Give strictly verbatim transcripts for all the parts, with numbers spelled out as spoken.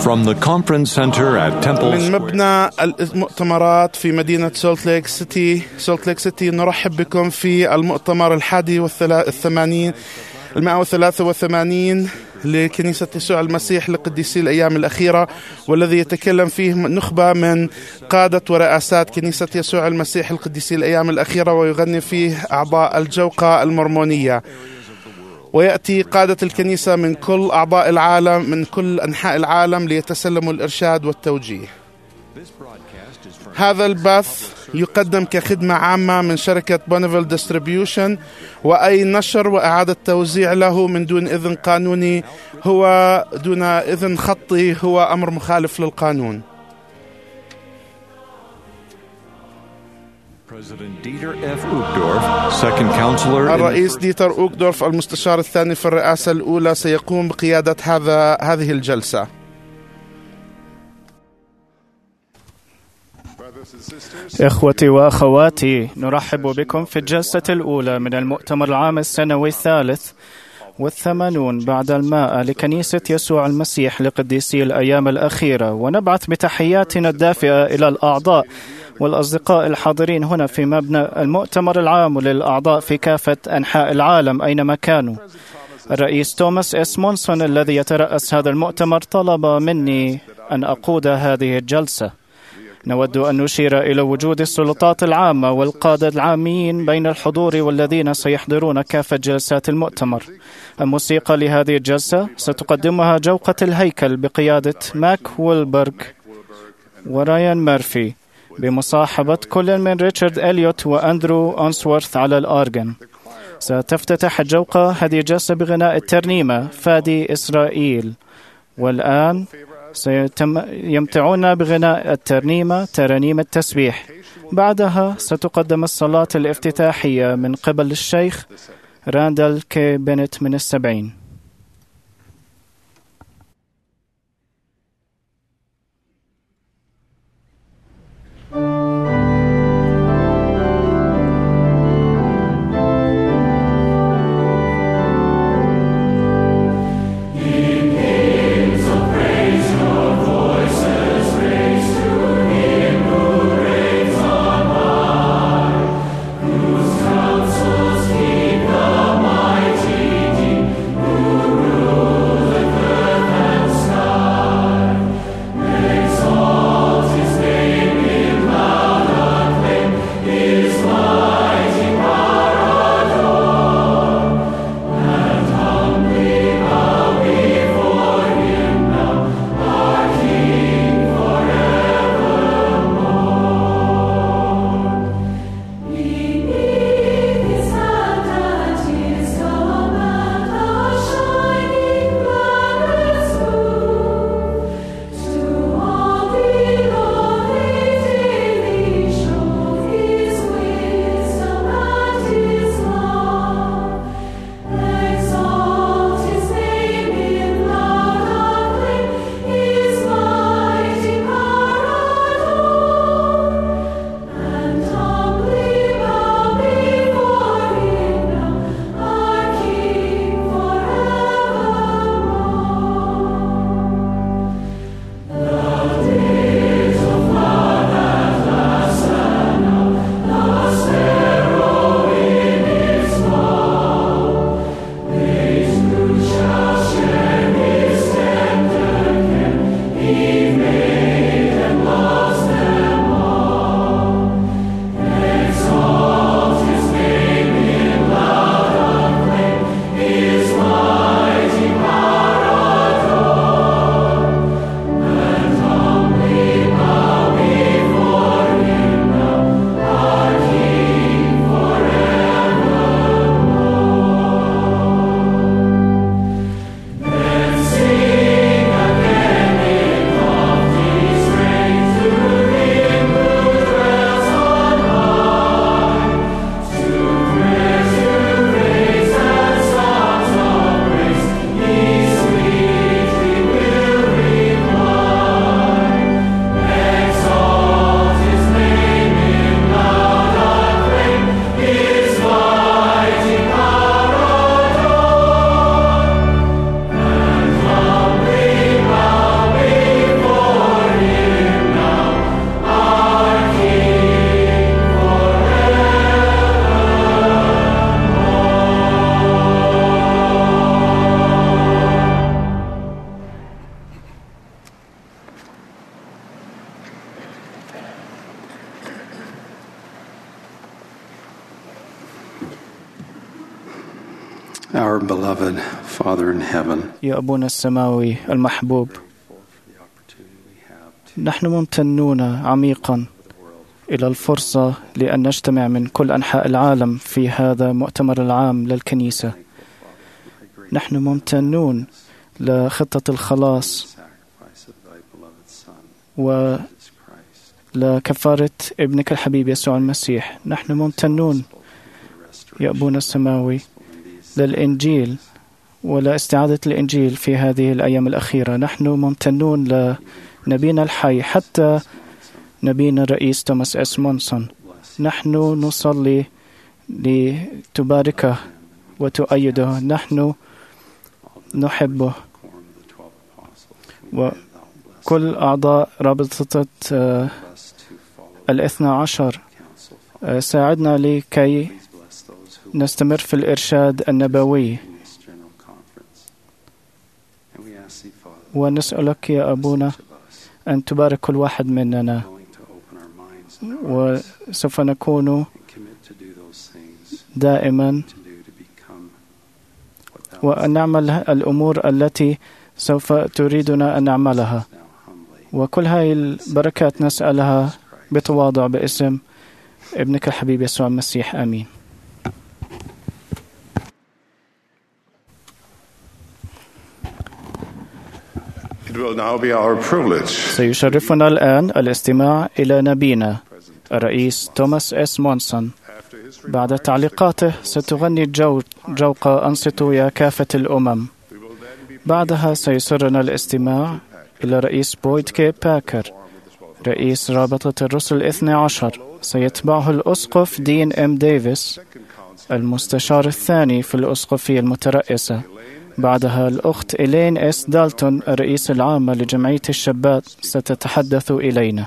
From the conference center at Temple من مبنى المؤتمرات في مدينة سولت ليك سيتي سولت ليك سيتي نرحب بكم في المؤتمر الحادي والثمانين المائة وثلاثة وثمانين لكنيسة يسوع المسيح لقديسي الأيام الأخيرة، والذي يتكلم فيه نخبة من قادة ورئاسات كنيسة يسوع المسيح القديسي الأيام الأخيرة، ويغني فيه أعضاء الجوقة المرمونية. ويأتي قادة الكنيسة من كل أعضاء العالم من كل أنحاء العالم ليتسلموا الإرشاد والتوجيه. هذا البث يقدم كخدمة عامة من شركة بونيفيل ديستريبيوشن، وأي نشر وإعادة توزيع له من دون إذن قانوني هو دون إذن خطي هو أمر مخالف للقانون. الرئيس ديتر أوكدورف المستشار الثاني في الرئاسة الأولى سيقوم بقيادة هذا هذه الجلسة. إخوتي وأخواتي، نرحب بكم في الجلسة الأولى من المؤتمر العام السنوي الثالث والثمانون بعد المائة لكنيسة يسوع المسيح لقديسي الأيام الأخيرة، ونبعث بتحياتنا الدافئة إلى الأعضاء والأصدقاء الحاضرين هنا في مبنى المؤتمر العام وللأعضاء في كافة أنحاء العالم أينما كانوا. الرئيس توماس إس مونسون الذي يترأس هذا المؤتمر طلب مني أن أقود هذه الجلسة. نود أن نشير إلى وجود السلطات العامة والقادة العامين بين الحضور والذين سيحضرون كافة جلسات المؤتمر. الموسيقى لهذه الجلسة ستقدمها جوقة الهيكل بقيادة ماك ويلبرغ ورايان ميرفي، بمصاحبة كل من ريتشارد إليوت وأندرو أونسورث على الأورغن. ستفتتح الجوقة هذه الجلسة بغناء الترنيمة فادي إسرائيل، والآن سيمتعون بغناء الترنيمة ترانيم التسبيح. بعدها ستقدم الصلاة الافتتاحية من قبل الشيخ راندل كي بنت من السبعين. Whose counsels keep the mighty deep, Our beloved Father in heaven, يا أبونا السماوي المحبوب، نحن ممتنون عميقا إلى الفرصة لأن نجتمع من كل أنحاء العالم في هذا المؤتمر العام للكنيسة. نحن ممتنون لخطة الخلاص ولكفارة ابنك الحبيب يسوع المسيح. نحن ممتنون يا أبونا السماوي للإنجيل ولاستعادة الإنجيل في هذه الأيام الأخيرة. نحن ممتنون لنبينا الحي، حتى نبينا الرئيس توماس إس مونسون. نحن نصلي لتباركه وتؤيده. نحن نحبه، وكل أعضاء رابطة الاثنى عشر ساعدنا لكي نستمر في الإرشاد النبوي. ونسألك يا أبونا أن تبارك كل واحد مننا، وسوف نكون دائما وأن نعمل الأمور التي سوف تريدنا أن نعملها. وكل هذه البركات نسألها بتواضع باسم ابنك الحبيب يسوع المسيح، آمين. It will now be our privilege. سيشرفنا الآن الاستماع إلى نبينا الرئيس توماس إس مونسون. بعد تعليقاته ستغني الجو جوق أنصتوا يا كافة الأمم. بعدها سيسرنا الاستماع إلى رئيس بويد كي باكر رئيس رابطة الرسل الاثنى عشر. سيتبعه الأسقف دين إم ديفيس المستشار الثاني في الأسقفية المترأسة. بعدها الأخت إلين إس دالتون الرئيس العامة لجمعية الشابات ستتحدث إلينا.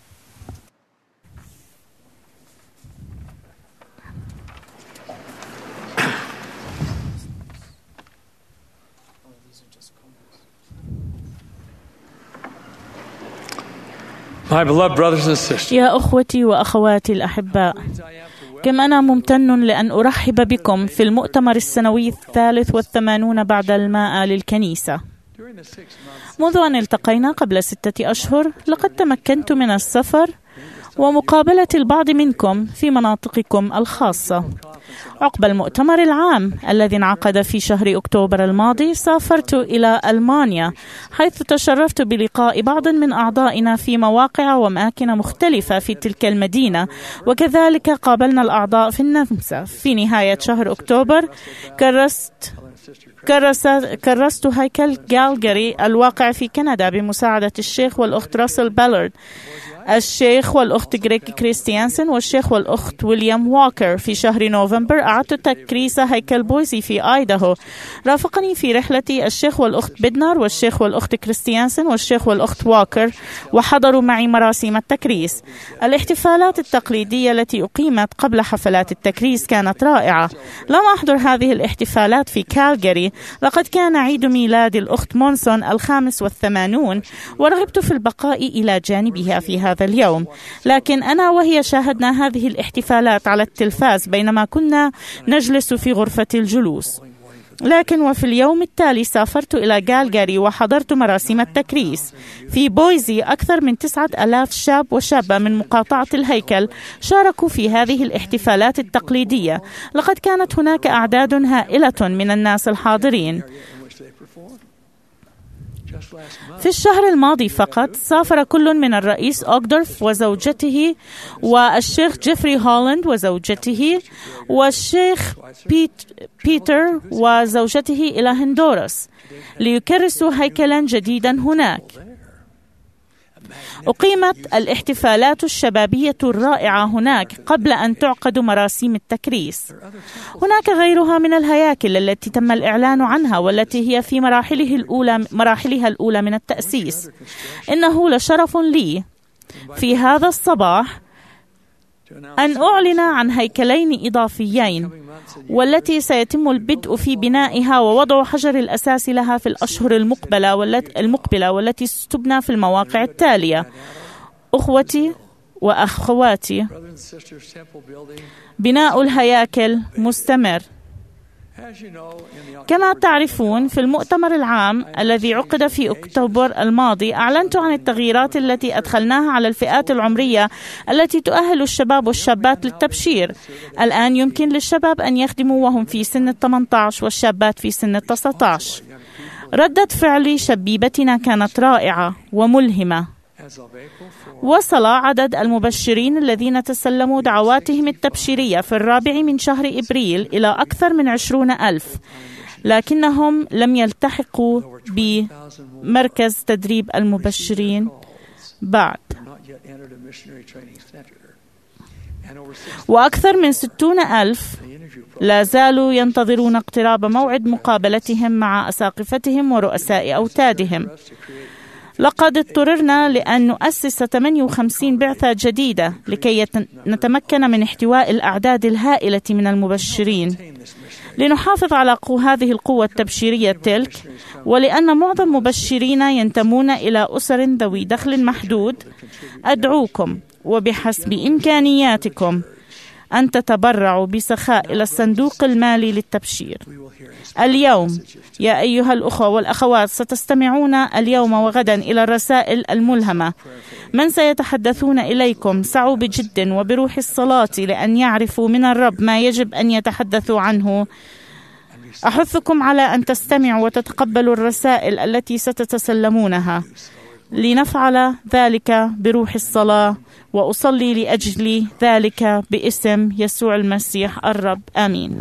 My beloved brothers and sisters. يا أخوتي وأخواتي الأحباء، كم أنا ممتن لأن أرحب بكم في المؤتمر السنوي الثالث والثمانون بعد الماء للكنيسة. منذ أن التقينا قبل ستة أشهر لقد تمكنت من السفر ومقابلة البعض منكم في مناطقكم الخاصة. عقب المؤتمر العام الذي انعقد في شهر أكتوبر الماضي، سافرت إلى ألمانيا، حيث تشرفت بلقاء بعض من أعضائنا في مواقع وأماكن مختلفة في تلك المدينة، وكذلك قابلنا الأعضاء في النمسا. في نهاية شهر أكتوبر كرست كرست هيكل جالجاري الواقع في كندا بمساعدة الشيخ والأخت راسل بيلارد، الشيخ والأخت غريك كريستيانسن والشيخ والأخت ويليام واكر. في شهر نوفمبر أعدت تكريس هيكل بويزي في آيداهو. رافقني في رحلتي الشيخ والأخت بيدنار والشيخ والأخت كريستيانسن والشيخ والأخت واكر، وحضروا معي مراسم التكريس. الاحتفالات التقليدية التي أقيمت قبل حفلات التكريس كانت رائعة. لم أحضر هذه الاحتفالات في كالجاري، لقد كان عيد ميلاد الأخت مونسون الخامس والثمانون، ورغبت في البقاء إلى جانبها في هذا اليوم. لكن أنا وهي شاهدنا هذه الاحتفالات على التلفاز بينما كنا نجلس في غرفة الجلوس. لكن وفي اليوم التالي سافرت إلى جالجاري وحضرت مراسم التكريس. في بويزي أكثر من تسعة آلاف شاب وشابة من مقاطعة الهيكل شاركوا في هذه الاحتفالات التقليدية. لقد كانت هناك أعداد هائلة من الناس الحاضرين. في الشهر الماضي فقط سافر كل من الرئيس أوغدورف وزوجته والشيخ جيفري هولاند وزوجته والشيخ بيت بيتر وزوجته إلى هندوراس ليكرسوا هيكلا جديدا هناك. أقيمت الاحتفالات الشبابية الرائعة هناك قبل أن تعقد مراسم التكريس. هناك غيرها من الهياكل التي تم الإعلان عنها والتي هي في مراحله الأولى مراحلها الأولى من التأسيس. إنه لشرف لي في هذا الصباح أن أعلن عن هيكلين إضافيين، والتي سيتم البدء في بنائها ووضع حجر الأساس لها في الأشهر المقبلة والتي, المقبلة والتي ستبنى في المواقع التالية. أخوتي وأخواتي، بناء الهياكل مستمر، كما تعرفون، في المؤتمر العام الذي عقد في أكتوبر الماضي أعلنت عن التغييرات التي أدخلناها على الفئات العمرية التي تؤهل الشباب والشابات للتبشير. الآن يمكن للشباب أن يخدموا وهم في سن الثمانية عشر والشابات في سن التسعة عشر. ردة فعل شبيبتنا كانت رائعة وملهمة. وصل عدد المبشرين الذين تسلموا دعواتهم التبشيرية في الرابع من شهر إبريل إلى أكثر من عشرون ألف، لكنهم لم يلتحقوا بمركز تدريب المبشرين بعد. وأكثر من ستون ألف لا زالوا ينتظرون اقتراب موعد مقابلتهم مع أساقفتهم ورؤساء أوتادهم. لقد اضطررنا لأن نؤسس ثمانية وخمسين بعثة جديدة لكي نتمكن من احتواء الأعداد الهائلة من المبشرين. لنحافظ على هذه القوة التبشيرية تلك، ولأن معظم مبشرين ينتمون إلى أسر ذوي دخل محدود، أدعوكم وبحسب إمكانياتكم أن تتبرعوا بسخاء إلى الصندوق المالي للتبشير. اليوم يا أيها الأخوة والأخوات، ستستمعون اليوم وغدا إلى الرسائل الملهمة. من سيتحدثون إليكم سعوا بجد وبروح الصلاة لأن يعرفوا من الرب ما يجب أن يتحدثوا عنه. أحثكم على أن تستمعوا وتتقبلوا الرسائل التي ستتسلمونها. لنفعل ذلك بروح الصلاة، وأصلي لأجل ذلك باسم يسوع المسيح الرب، آمين.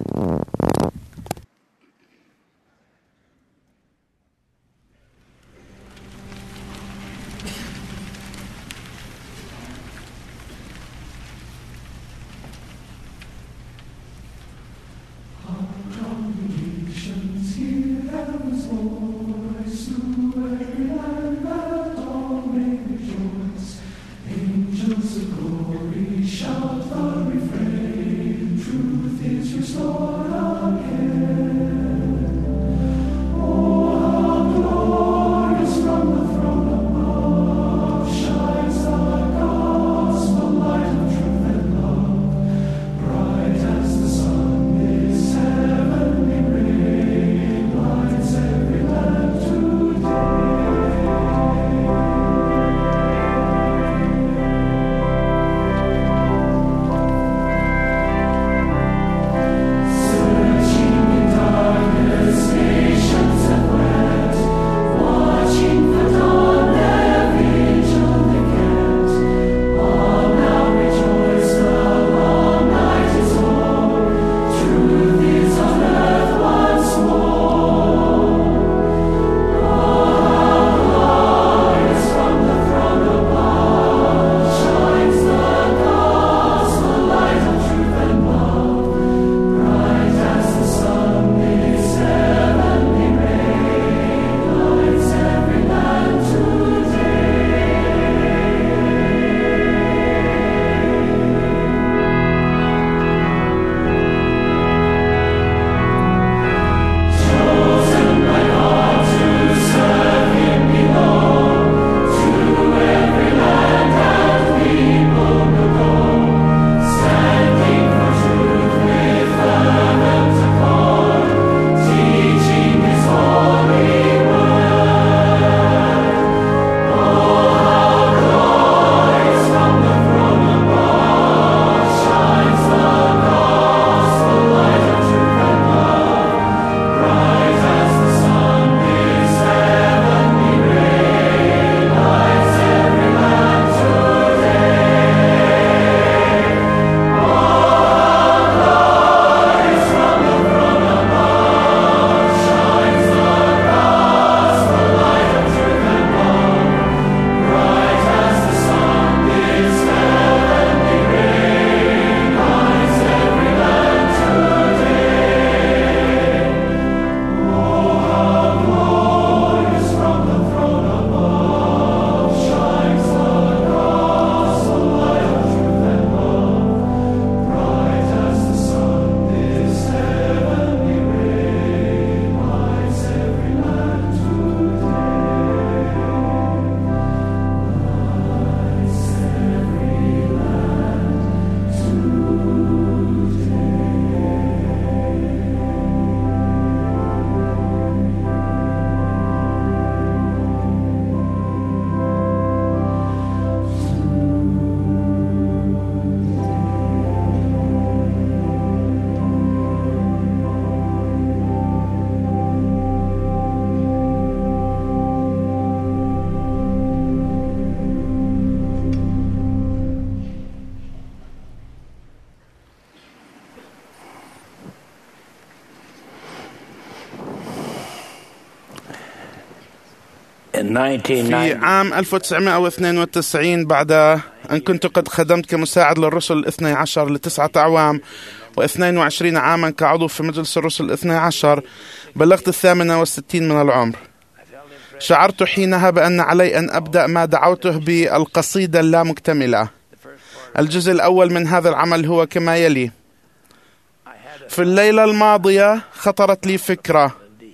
في عام ألف وتسعمائة واثنين وتسعين بعد أن كنت قد خدمت كمساعد للرسل الاثني عشر لتسعة أعوام واثنين وعشرين عاما كعضو في مجلس الرسل الاثني عشر، بلغت الثامنة والستين من العمر. شعرت حينها بأن علي أن أبدأ ما دعوته بالقصيدة اللامكتملة. الجزء الأول من هذا العمل هو كما يلي: في الليلة الماضية خطرت لي فكرة،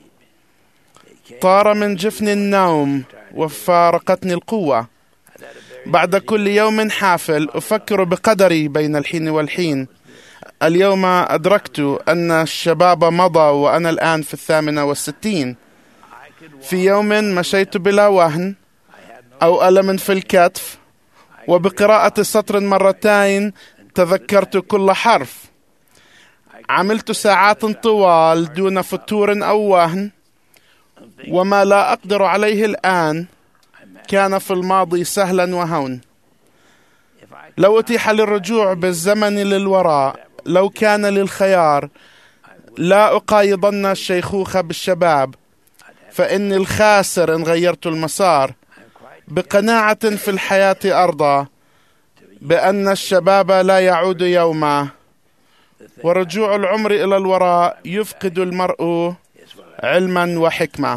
طار من جفن النوم وفارقتني القوة. بعد كل يوم حافل أفكر بقدري بين الحين والحين. اليوم أدركت أن الشباب مضى وأنا الآن في الثامنة والستين. في يوم مشيت بلا وهن أو ألم في الكتف، وبقراءة سطر مرتين تذكرت كل حرف. عملت ساعات طوال دون فتور أو وهن، وما لا أقدر عليه الآن كان في الماضي سهلا وهون. لو أتيح للرجوع بالزمن للوراء، لو كان للخيار، لا أقايضن الشيخوخة بالشباب، فإني الخاسر إن غيرت المسار. بقناعة في الحياة أرضى بأن الشباب لا يعود يوما، ورجوع العمر إلى الوراء يفقد المرء علما وحكمة.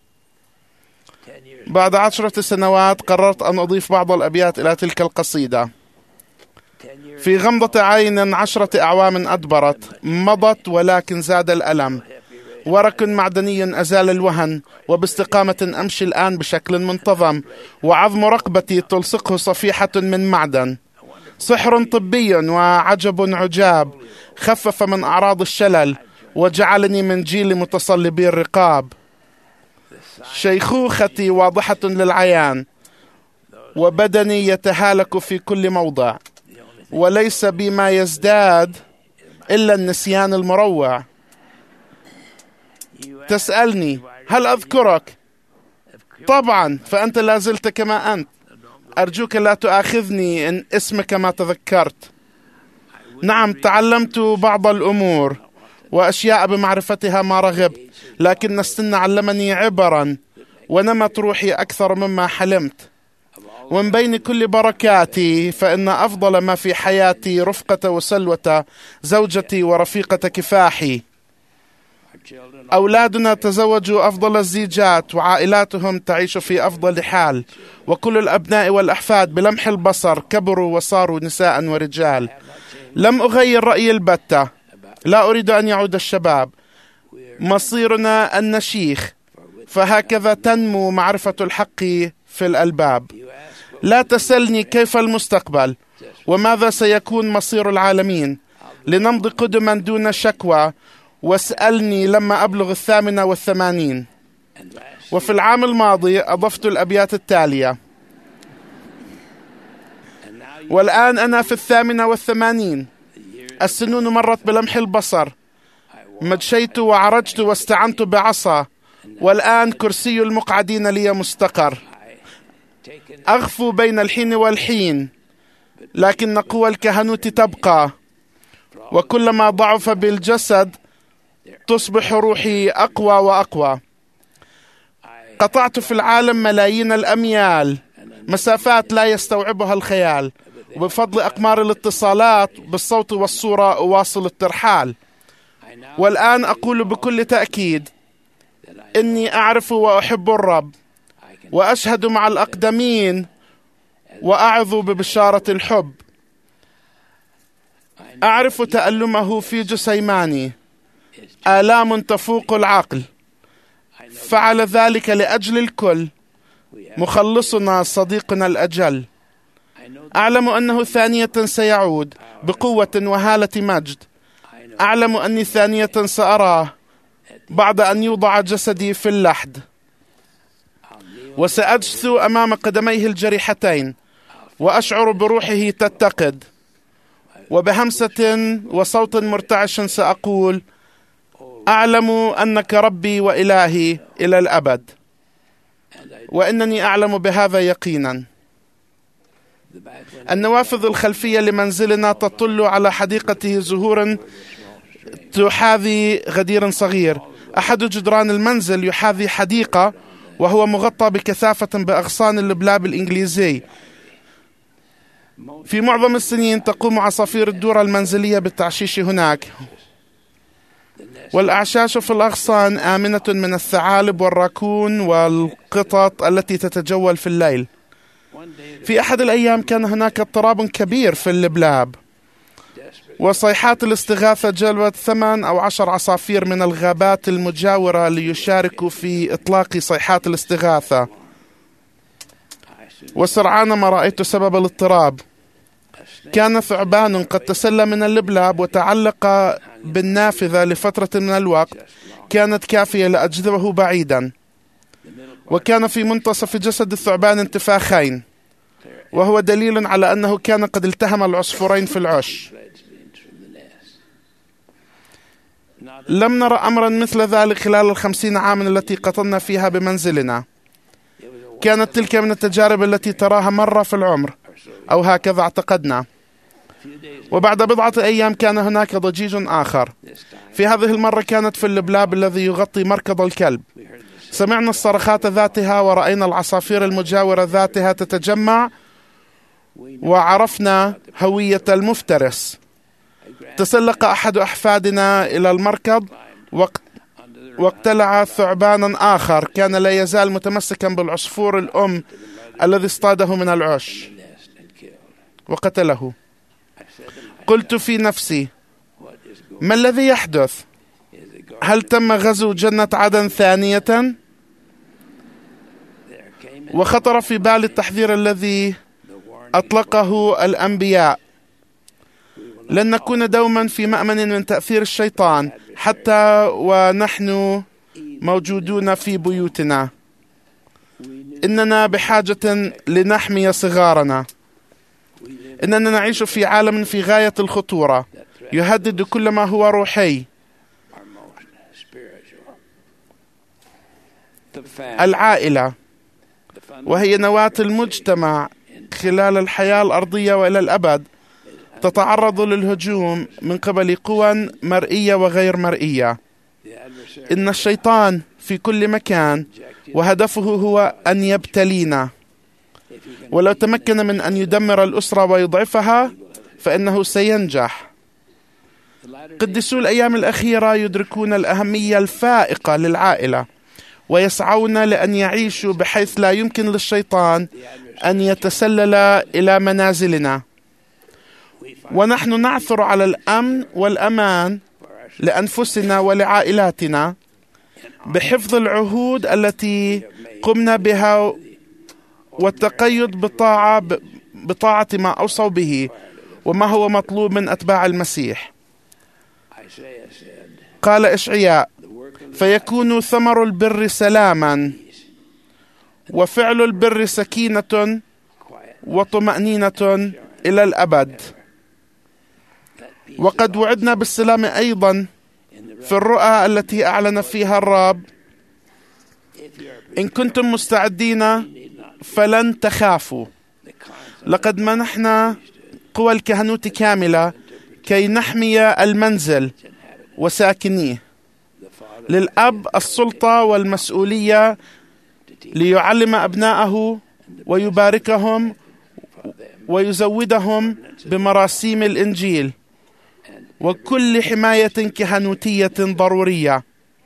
بعد عشرة سنوات قررت أن أضيف بعض الأبيات إلى تلك القصيدة. في غمضة عين عشرة أعوام أدبرت، مضت ولكن زاد الألم. ورق معدني أزال الوهن، وباستقامة أمشي الآن بشكل منتظم، وعظم رقبتي تلصقه صفيحة من معدن. سحر طبي وعجب عجاب خفف من أعراض الشلل، وجعلني من جيل متصلبي الرقاب. شيخوختي واضحة للعيان، وبدني يتهالك في كل موضع، وليس بما يزداد إلا النسيان المروع. تسألني هل أذكرك؟ طبعا، فأنت لا زلت كما أنت. أرجوك لا تؤاخذني إن اسمك ما تذكرت. نعم، تعلمت بعض الأمور وأشياء بمعرفتها ما رغبت، لكن السن علمني عبرا، ونمت روحي أكثر مما حلمت. ومن بين كل بركاتي فإن أفضل ما في حياتي رفقة وسلوة زوجتي ورفيقة كفاحي. أولادنا تزوجوا أفضل الزيجات، وعائلاتهم تعيش في أفضل حال، وكل الأبناء والأحفاد بلمح البصر كبروا وصاروا نساء ورجال. لم أغير رأيي البتة، لا أريد أن يعود الشباب. مصيرنا النشيخ، فهكذا تنمو معرفة الحق في الألباب. لا تسألني كيف المستقبل وماذا سيكون مصير العالمين، لنمضي قدما دون شكوى، واسألني لما أبلغ الثامنة والثمانين. وفي العام الماضي أضفت الأبيات التالية: والآن أنا في الثامنة والثمانين، السنون مرت بلمح البصر، مجشيت وعرجت واستعنت بعصا، والآن كرسي المقعدين لي مستقر. أغفو بين الحين والحين، لكن قوى الكهنوت تبقى، وكلما ضعف بالجسد تصبح روحي أقوى وأقوى. قطعت في العالم ملايين الأميال، مسافات لا يستوعبها الخيال، وبفضل أقمار الاتصالات بالصوت والصورة أواصل الترحال. والآن أقول بكل تأكيد إني أعرف وأحب الرب، وأشهد مع الأقدمين وأعظ ببشارة الحب. أعرف تألمه في جسيماني، آلام تفوق العقل، فعل ذلك لأجل الكل، مخلصنا صديقنا الأجل. أعلم أنه ثانية سيعود بقوة وهالة مجد. أعلم أني ثانية سأراه بعد أن يوضع جسدي في اللحد، وسأجثو أمام قدميه الجريحتين، وأشعر بروحه تتقد، وبهمسة وصوت مرتعش سأقول: أعلم أنك ربي وإلهي إلى الأبد. وإنني أعلم بهذا يقينا. النوافذ الخلفية لمنزلنا تطل على حديقته زهور تحاذي غدير صغير. أحد جدران المنزل يحاذي حديقة، وهو مغطى بكثافة بأغصان اللبلاب الإنجليزي. في معظم السنين تقوم عصافير الدورة المنزلية بالتعشيش هناك، والأعشاش في الأغصان آمنة من الثعالب والراكون والقطط التي تتجول في الليل. في أحد الأيام كان هناك اضطراب كبير في اللبلاب، وصيحات الاستغاثة جلبت ثمان أو عشر عصافير من الغابات المجاورة ليشاركوا في إطلاق صيحات الاستغاثة. وسرعان ما رأيت سبب الاضطراب. كان ثعبان قد تسلى من اللبلاب وتعلق بالنافذة لفترة من الوقت كانت كافية لأجذبه بعيدا، وكان في منتصف جسد الثعبان انتفاخين، وهو دليل على أنه كان قد التهم العصفورين في العش. لم نرى أمرا مثل ذلك خلال الخمسين عاما التي قضينا فيها بمنزلنا. كانت تلك من التجارب التي تراها مرة في العمر، أو هكذا اعتقدنا. وبعد بضعة أيام كان هناك ضجيج آخر. في هذه المرة كانت في اللبلاب الذي يغطي مركض الكلب. سمعنا الصرخات ذاتها ورأينا العصافير المجاورة ذاتها تتجمع، وعرفنا هوية المفترس. تسلق أحد أحفادنا إلى المركض واقتلع ثعبانا آخر كان لا يزال متمسكا بالعصفور الأم الذي اصطاده من العش وقتله. قلت في نفسي: ما الذي يحدث؟ هل تم غزو جنة عدن ثانية؟ وخطر في بالي التحذير الذي أطلقه الأنبياء: لن نكون دوما في مأمن من تأثير الشيطان حتى ونحن موجودون في بيوتنا. إننا بحاجة لنحمي صغارنا. إننا نعيش في عالم في غاية الخطورة، يهدد كل ما هو روحي. العائلة وهي نواة المجتمع خلال الحياة الأرضية وإلى الأبد تتعرض للهجوم من قبل قوى مرئية وغير مرئية. إن الشيطان في كل مكان، وهدفه هو أن يبتلينا. ولو تمكن من أن يدمر الأسرة ويضعفها فإنه سينجح. قديسو الأيام الأخيرة يدركون الأهمية الفائقة للعائلة، ويسعون لأن يعيشوا بحيث لا يمكن للشيطان أن يتسلل إلى منازلنا. ونحن نعثر على الأمن والأمان لأنفسنا ولعائلاتنا بحفظ العهود التي قمنا بها والتقيد بطاعة بطاعة ما أوصوا به وما هو مطلوب من أتباع المسيح. قال إشعياء: فيكون ثمر البر سلاما، وفعل البر سكينة وطمأنينة إلى الأبد. وقد وعدنا بالسلام أيضا في الرؤى التي أعلن فيها الرب: إن كنتم مستعدين فلن تخافوا، لقد منحنا قوى الكهنوت كاملة كي نحمي المنزل وساكنيه. للأب السلطة والمسؤولية ليعلم أبنائه ويباركهم ويزودهم بمراسيم الإنجيل وكل حماية كهنوتية ضرورية.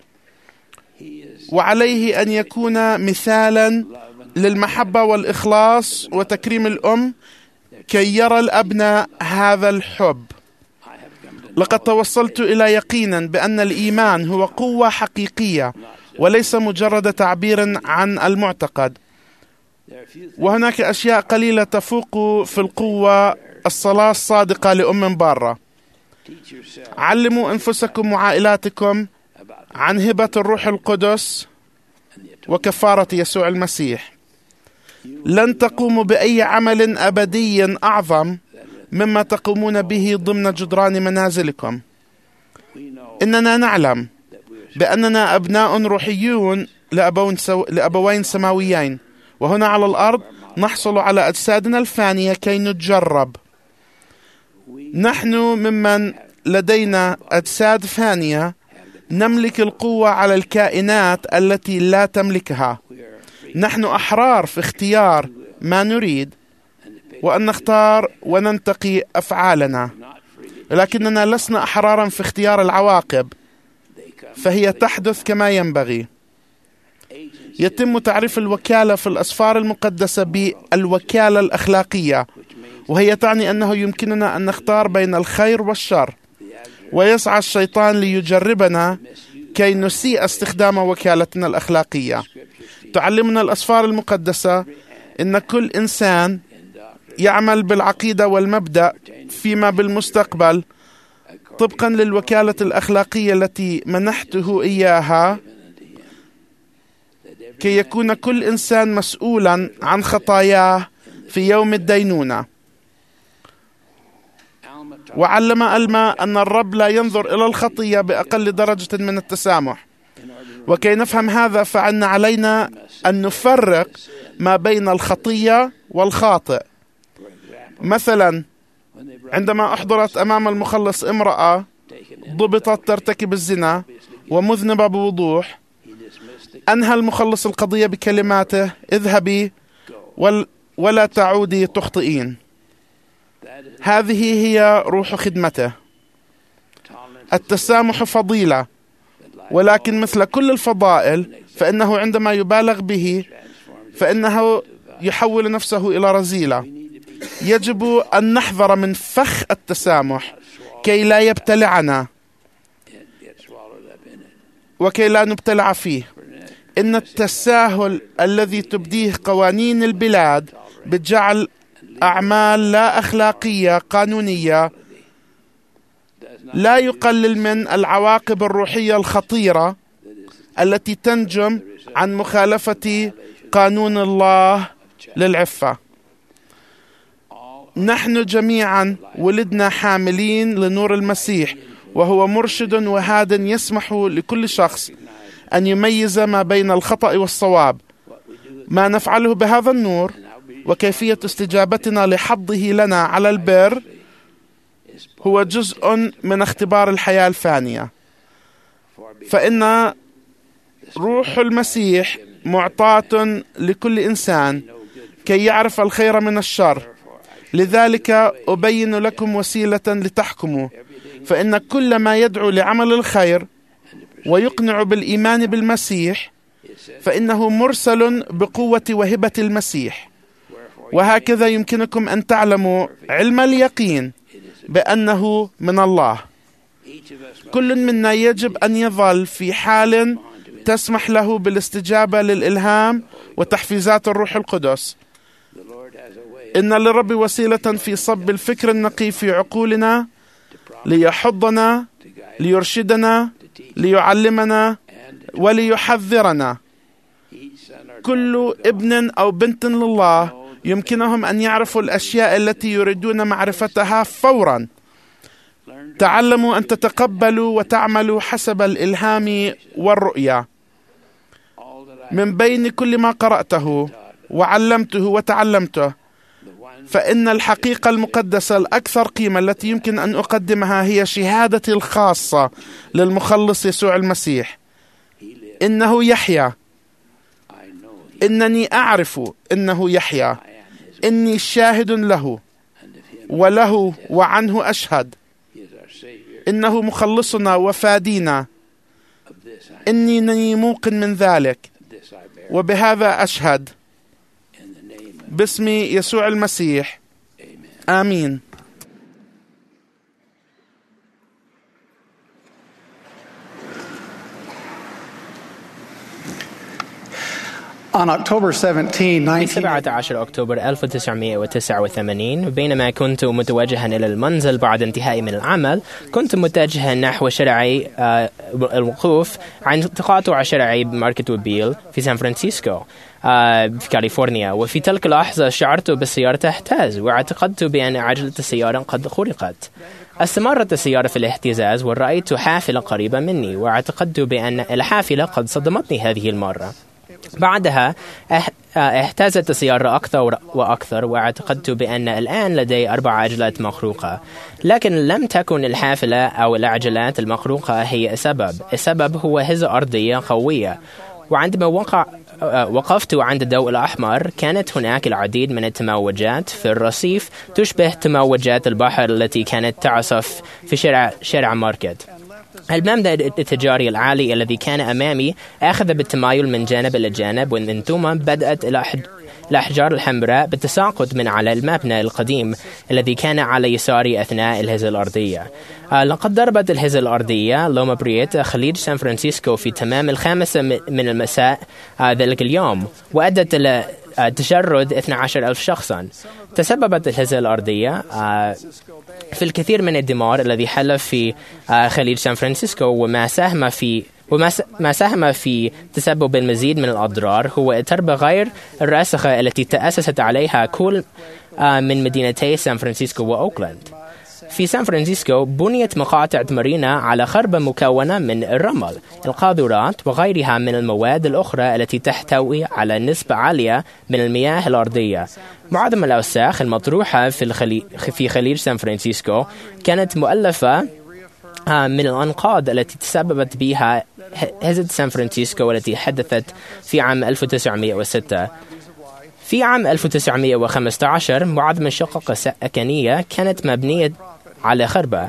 وعليه أن يكون مثالا للمحبة والإخلاص وتكريم الأم كي يرى الأبناء هذا الحب. لقد توصلت إلى يقين بأن الإيمان هو قوة حقيقية وليس مجرد تعبير عن المعتقد. وهناك أشياء قليلة تفوق في القوة الصلاة الصادقة لأم بارة. علموا أنفسكم وعائلاتكم عن هبة الروح القدس وكفارة يسوع المسيح. لن تقوموا بأي عمل أبدي أعظم مما تقومون به ضمن جدران منازلكم. إننا نعلم بأننا أبناء روحيون لأبوين سماويين، وهنا على الأرض نحصل على أجسادنا الفانية كي نتجرب. نحن ممن لدينا أجساد فانية نملك القوة على الكائنات التي لا تملكها. نحن أحرار في اختيار ما نريد وأن نختار وننتقي أفعالنا، لكننا لسنا أحرارا في اختيار العواقب، فهي تحدث كما ينبغي. يتم تعريف الوكالة في الأسفار المقدسة بالوكالة الأخلاقية، وهي تعني أنه يمكننا أن نختار بين الخير والشر، ويسعى الشيطان ليجربنا كي نسيء استخدام وكالتنا الأخلاقية. تعلمنا الأسفار المقدسة أن كل إنسان يعمل بالعقيدة والمبدأ فيما بالمستقبل طبقا للوكالة الأخلاقية التي منحته إياها، كي يكون كل إنسان مسؤولا عن خطاياه في يوم الدينونة. وعلم ألما أن الرب لا ينظر إلى الخطية بأقل درجة من التسامح، وكي نفهم هذا فإن علينا أن نفرق ما بين الخطية والخاطئ. مثلا عندما أحضرت أمام المخلص امرأة ضبطت ترتكب الزنا ومذنبة بوضوح، أنهى المخلص القضية بكلماته: اذهبي ولا تعودي تخطئين. هذه هي روح خدمته. التسامح فضيلة، ولكن مثل كل الفضائل فإنه عندما يبالغ به فإنه يحول نفسه إلى رذيلة. يجب أن نحذر من فخ التسامح كي لا يبتلعنا وكي لا نبتلع فيه. إن التساهل الذي تبديه قوانين البلاد بجعل أعمال لا أخلاقية قانونية لا يقلل من العواقب الروحية الخطيرة التي تنجم عن مخالفة قانون الله للعفة. نحن جميعا ولدنا حاملين لنور المسيح، وهو مرشد وهاد يسمح لكل شخص أن يميز ما بين الخطأ والصواب. ما نفعله بهذا النور وكيفية استجابتنا لحظه لنا على البر هو جزء من اختبار الحياة الفانية، فإن روح المسيح معطاة لكل إنسان كي يعرف الخير من الشر. لذلك أبين لكم وسيلة لتحكموا، فإن كل ما يدعو لعمل الخير ويقنع بالإيمان بالمسيح فإنه مرسل بقوة وهبة المسيح. وهكذا يمكنكم أن تعلموا علم اليقين بأنه من الله. كل منا يجب أن يظل في حال تسمح له بالاستجابة للإلهام وتحفيزات الروح القدس. إن للرب وسيلة في صب الفكر النقي في عقولنا ليحضنا، ليرشدنا، ليعلمنا وليحذرنا. كل ابن أو بنت لله يمكنهم أن يعرفوا الأشياء التي يريدون معرفتها فورا. تعلموا أن تتقبلوا وتعملوا حسب الإلهام والرؤية. من بين كل ما قرأته وعلمته وتعلمته، فإن الحقيقة المقدسة الأكثر قيمة التي يمكن أن أقدمها هي شهادتي الخاصة للمخلص يسوع المسيح. إنه يحيا، إنني أعرف إنه يحيا، إني شاهد له وله وعنه أشهد. إنه مخلصنا وفادينا، إنني موقن من ذلك وبهذا أشهد باسم يسوع المسيح. آمين. On October seventeenth, في سبعة عشر أكتوبر ألف وتسعمائة وتسعة وثمانين، بينما كنت متوجها إلى المنزل بعد انتهائي من العمل، كنت متجها نحو شارعي الوقوف عند تقاطع شارعي ماركت وبيل في سان فرانسيسكو في كاليفورنيا. وفي تلك اللحظة شعرت بالسيارة تهتز، واعتقدت بأن عجلة السيارة قد خرقت. استمرت السيارة في الاهتزاز، ورأيت حافلة قريبة مني، واعتقدت بأن الحافلة قد صدمتني هذه المرة. بعدها اهتزت السيارة أكثر وأكثر، واعتقدت بأن الآن لدي أربع عجلات مخروقة. لكن لم تكن الحافلة أو العجلات المخروقة هي السبب. السبب هو هزة أرضية قوية. وعندما وقع وقفت عند الضوء الأحمر كانت هناك العديد من التموجات في الرصيف تشبه تموجات البحر التي كانت تعصف في شارع, شارع ماركت. المبنى التجاري العالي الذي كان أمامي أخذ بالتمايل من جانب إلى جانب، ومن ثم بدأت الأحجار الحمراء بالتساقط من على المبنى القديم الذي كان على يساري أثناء الهزة الأرضية. آه لقد ضربت الهزة الأرضية لوما بريتا خليج سان فرانسيسكو في تمام الخامسة من المساء آه ذلك اليوم، وأدت إلى آه تشرد اثني عشر ألف شخصا. تسببت الهزة الأرضية آه في الكثير من الدمار الذي حل في آه خليج سان فرانسيسكو، وما ساهم في وما ما ساهم في تسبب المزيد من الأضرار هو التربة غير الراسخة التي تأسست عليها كل من مدينتي سان فرانسيسكو وأوكلاند. في سان فرانسيسكو بنيت مقاطع مارينا على خربة مكونة من الرمل، القاذورات وغيرها من المواد الأخرى التي تحتوي على نسبة عالية من المياه الأرضية. معظم الأوساخ المطروحة في, الخلي... في خليج سان فرانسيسكو كانت مؤلفة من الأنقاض التي تسببت بها هزة سان فرانسيسكو التي حدثت في عام ألف وتسعمائة وستة. في عام ألف وتسعمائة وخمسة عشر معظم الشقق السكنية كانت مبنية على خربة.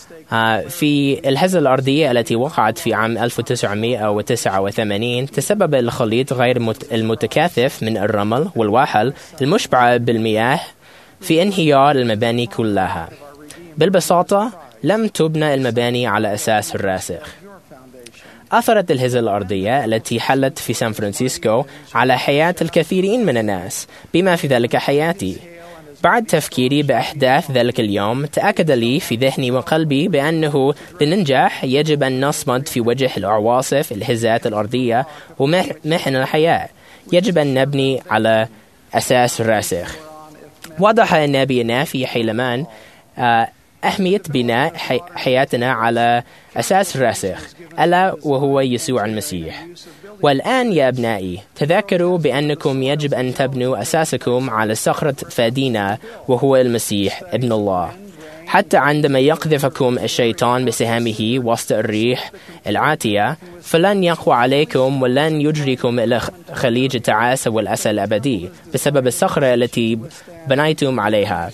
في الهزة الأرضية التي وقعت في عام ألف وتسعمائة وتسعة وثمانين تسبب الخليط غير المتكاثف من الرمل والوحل المشبعة بالمياه في انهيار المباني كلها. بالبساطة لم تبنى المباني على أساس الراسخ. أثرت الهزة الأرضية التي حلت في سان فرانسيسكو على حياة الكثيرين من الناس، بما في ذلك حياتي. بعد تفكيري بأحداث ذلك اليوم تأكد لي في ذهني وقلبي بأنه لننجح يجب أن نصمد في وجه العواصف الهزات الأرضية ومحن الحياة. يجب أن نبني على أساس راسخ. وضح النبي نافي حيلمان آه أهمية بناء حي... حياتنا على أساس راسخ، ألا وهو يسوع المسيح. والآن يا أبنائي تذكروا بأنكم يجب أن تبنوا أساسكم على صخرة فادينا وهو المسيح ابن الله، حتى عندما يقذفكم الشيطان بسهامه وسط الريح العاتية فلن يقوى عليكم ولن يجريكم إلى خليج التعاسة والأسى الأبدي بسبب الصخرة التي بنيتم عليها،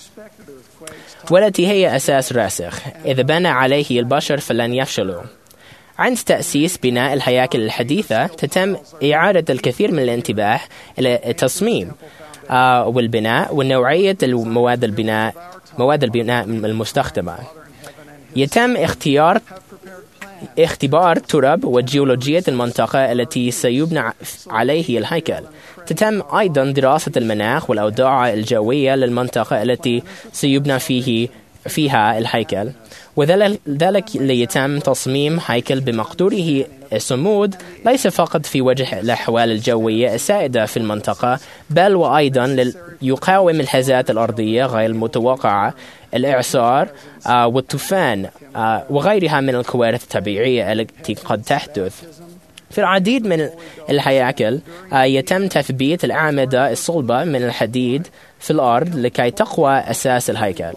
والتي هي أساس راسخ. إذا بنى عليه البشر فلن يفشلوا. عند تأسيس بناء الهياكل الحديثة تتم إعادة الكثير من الانتباه إلى التصميم آه والبناء ونوعية المواد البناء مواد البناء المستخدمة. يتم اختيار اختبار تراب وجيولوجية المنطقة التي سيبنى عليه الهيكل. تتم أيضا دراسة المناخ والأوضاع الجوية للمنطقة التي سيبنى فيه فيها الهيكل، وذلك ليتم تصميم هيكل بمقدوره الصمود ليس فقط في وجه الأحوال الجوية السائدة في المنطقة، بل وأيضا يقاوم الهزات الأرضية غير المتوقعة، الإعصار آه والطوفان آه وغيرها من الكوارث الطبيعية التي قد تحدث. في العديد من الهياكل آه يتم تثبيت الأعمدة الصلبة من الحديد في الأرض لكي تقوى أساس الهيكل.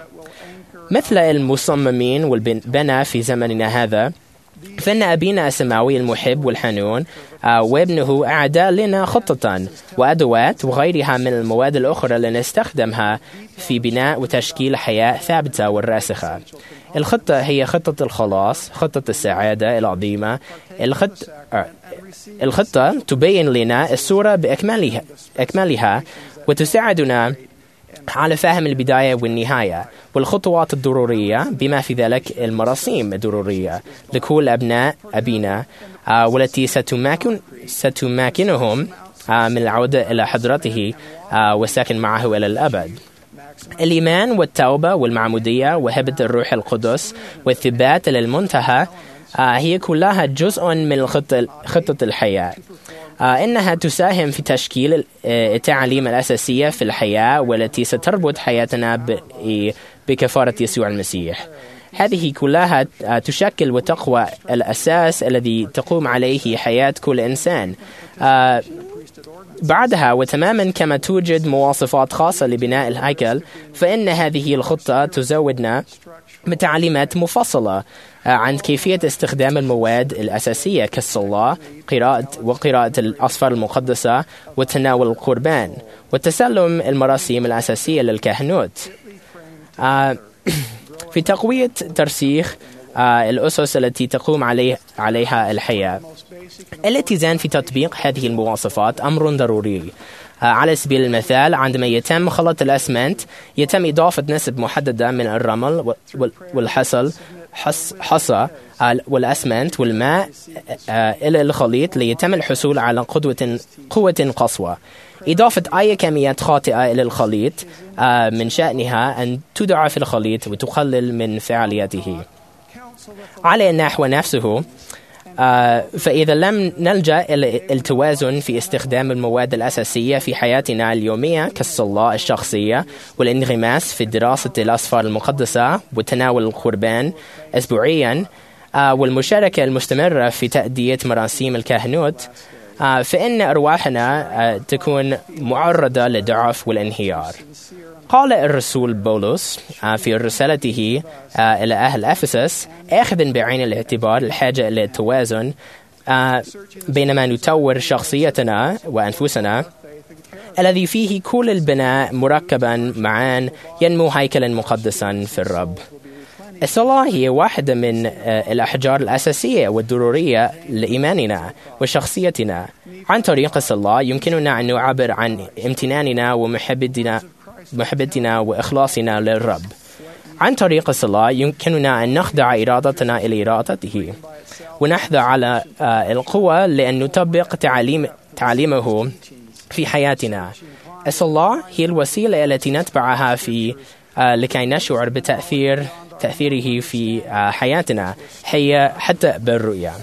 مثل المصممين والبناء في زمننا هذا، فإن أبينا السماوي المحب والحنون آه وابنه أعدى لنا خطة وأدوات وغيرها من المواد الأخرى لنستخدمها في بناء وتشكيل حياة ثابتة والراسخة. الخطة هي خطة الخلاص، خطة السعادة العظيمة. الخط... آه الخطة تبين لنا الصورة بأكملها أكملها وتساعدنا على فهم البداية والنهاية والخطوات الضرورية، بما في ذلك المراسيم الضرورية لكل أبناء أبينا آه والتي ستماكن ستماكنهم آه من العودة إلى حضرته آه والسكن معه إلى الأبد. الإيمان والتوبة والمعمودية وهبة الروح القدس والثبات للمنتهى آه هي كلها جزء من الخطة خطة الحياة. آه إنها تساهم في تشكيل التعليم الأساسية في الحياة والتي ستربط حياتنا بكفارة يسوع المسيح. هذه كلها تشكل وتقوى الأساس الذي تقوم عليه حياة كل إنسان. آه بعدها وتماما كما توجد مواصفات خاصة لبناء الهيكل، فإن هذه الخطة تزودنا بتعليمات مفصلة عن كيفية استخدام المواد الأساسية كالصلاة قراءة وقراءة الأسفار المقدسة وتناول القربان وتسلم المراسيم الأساسية للكهنوت. في تقوية ترسيخ الأسس التي تقوم عليه عليها الحياة. الاتزان في تطبيق هذه المواصفات أمر ضروري. على سبيل المثال، عندما يتم خلط الأسمنت يتم إضافة نسب محددة من الرمل والحصل حصى والأسمنت والماء إلى الخليط ليتم الحصول على قوة قوة قصوى. إضافة أي كميات خاطئة إلى الخليط من شأنها أن تضعف الخليط وتقلل من فعاليته. على النحو نفسه، آه فإذا لم نلجأ إلى التوازن في استخدام المواد الأساسية في حياتنا اليومية كالصلاة الشخصية والانغماس في دراسة الأسفار المقدسة وتناول القربان أسبوعيا آه والمشاركة المستمرة في تأدية مراسيم الكهنوت، آه فإن أرواحنا آه تكون معرضة للضعف والانهيار. قال الرسول بولس في رسالته إلى أهل أفسس: آخذ بعين الاعتبار الحاجة إلى التوازن بينما نطور شخصيتنا وأنفسنا الذي فيه كل البناء مركبا معا ينمو هيكلا مقدسا في الرب. الصلاة هي واحدة من الأحجار الأساسية والضرورية لإيماننا وشخصيتنا. عن طريق الصلاة يمكننا أن نعبر عن امتناننا ومحبتنا محبتنا وإخلاصنا للرب. عن طريق الصلاة يمكننا أن نخضع إرادتنا إلى إرادته ونحظى على القوة لأن نطبق تعليم تعليمه في حياتنا. الصلاة هي الوسيلة التي نتبعها في لكي نشعر بتأثير تأثيره في حياتنا هي حتى بالرؤية.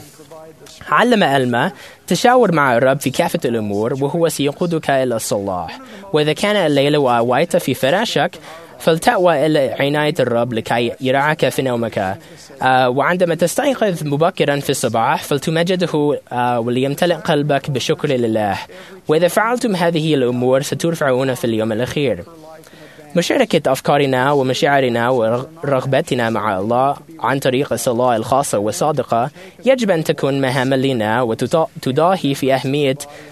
علم ألما: تشاور مع الرب في كافة الأمور وهو سيقودك إلى الصلاح. وإذا كان الليل وأويت في فراشك فلتأوى إلى عناية الرب لكي يرعاك في نومك. آه وعندما تستيقظ مبكرا في الصباح فلتمجده آه وليمتلئ قلبك بشكر لله. وإذا فعلتم هذه الأمور سترفعون في اليوم الأخير. مشاركة أفكارنا ومشاعرنا ورغبتنا مع الله عن طريق الصلاة الخاصة والصادقة يجب أن تكون مهمة لنا وتضاهي في أهمية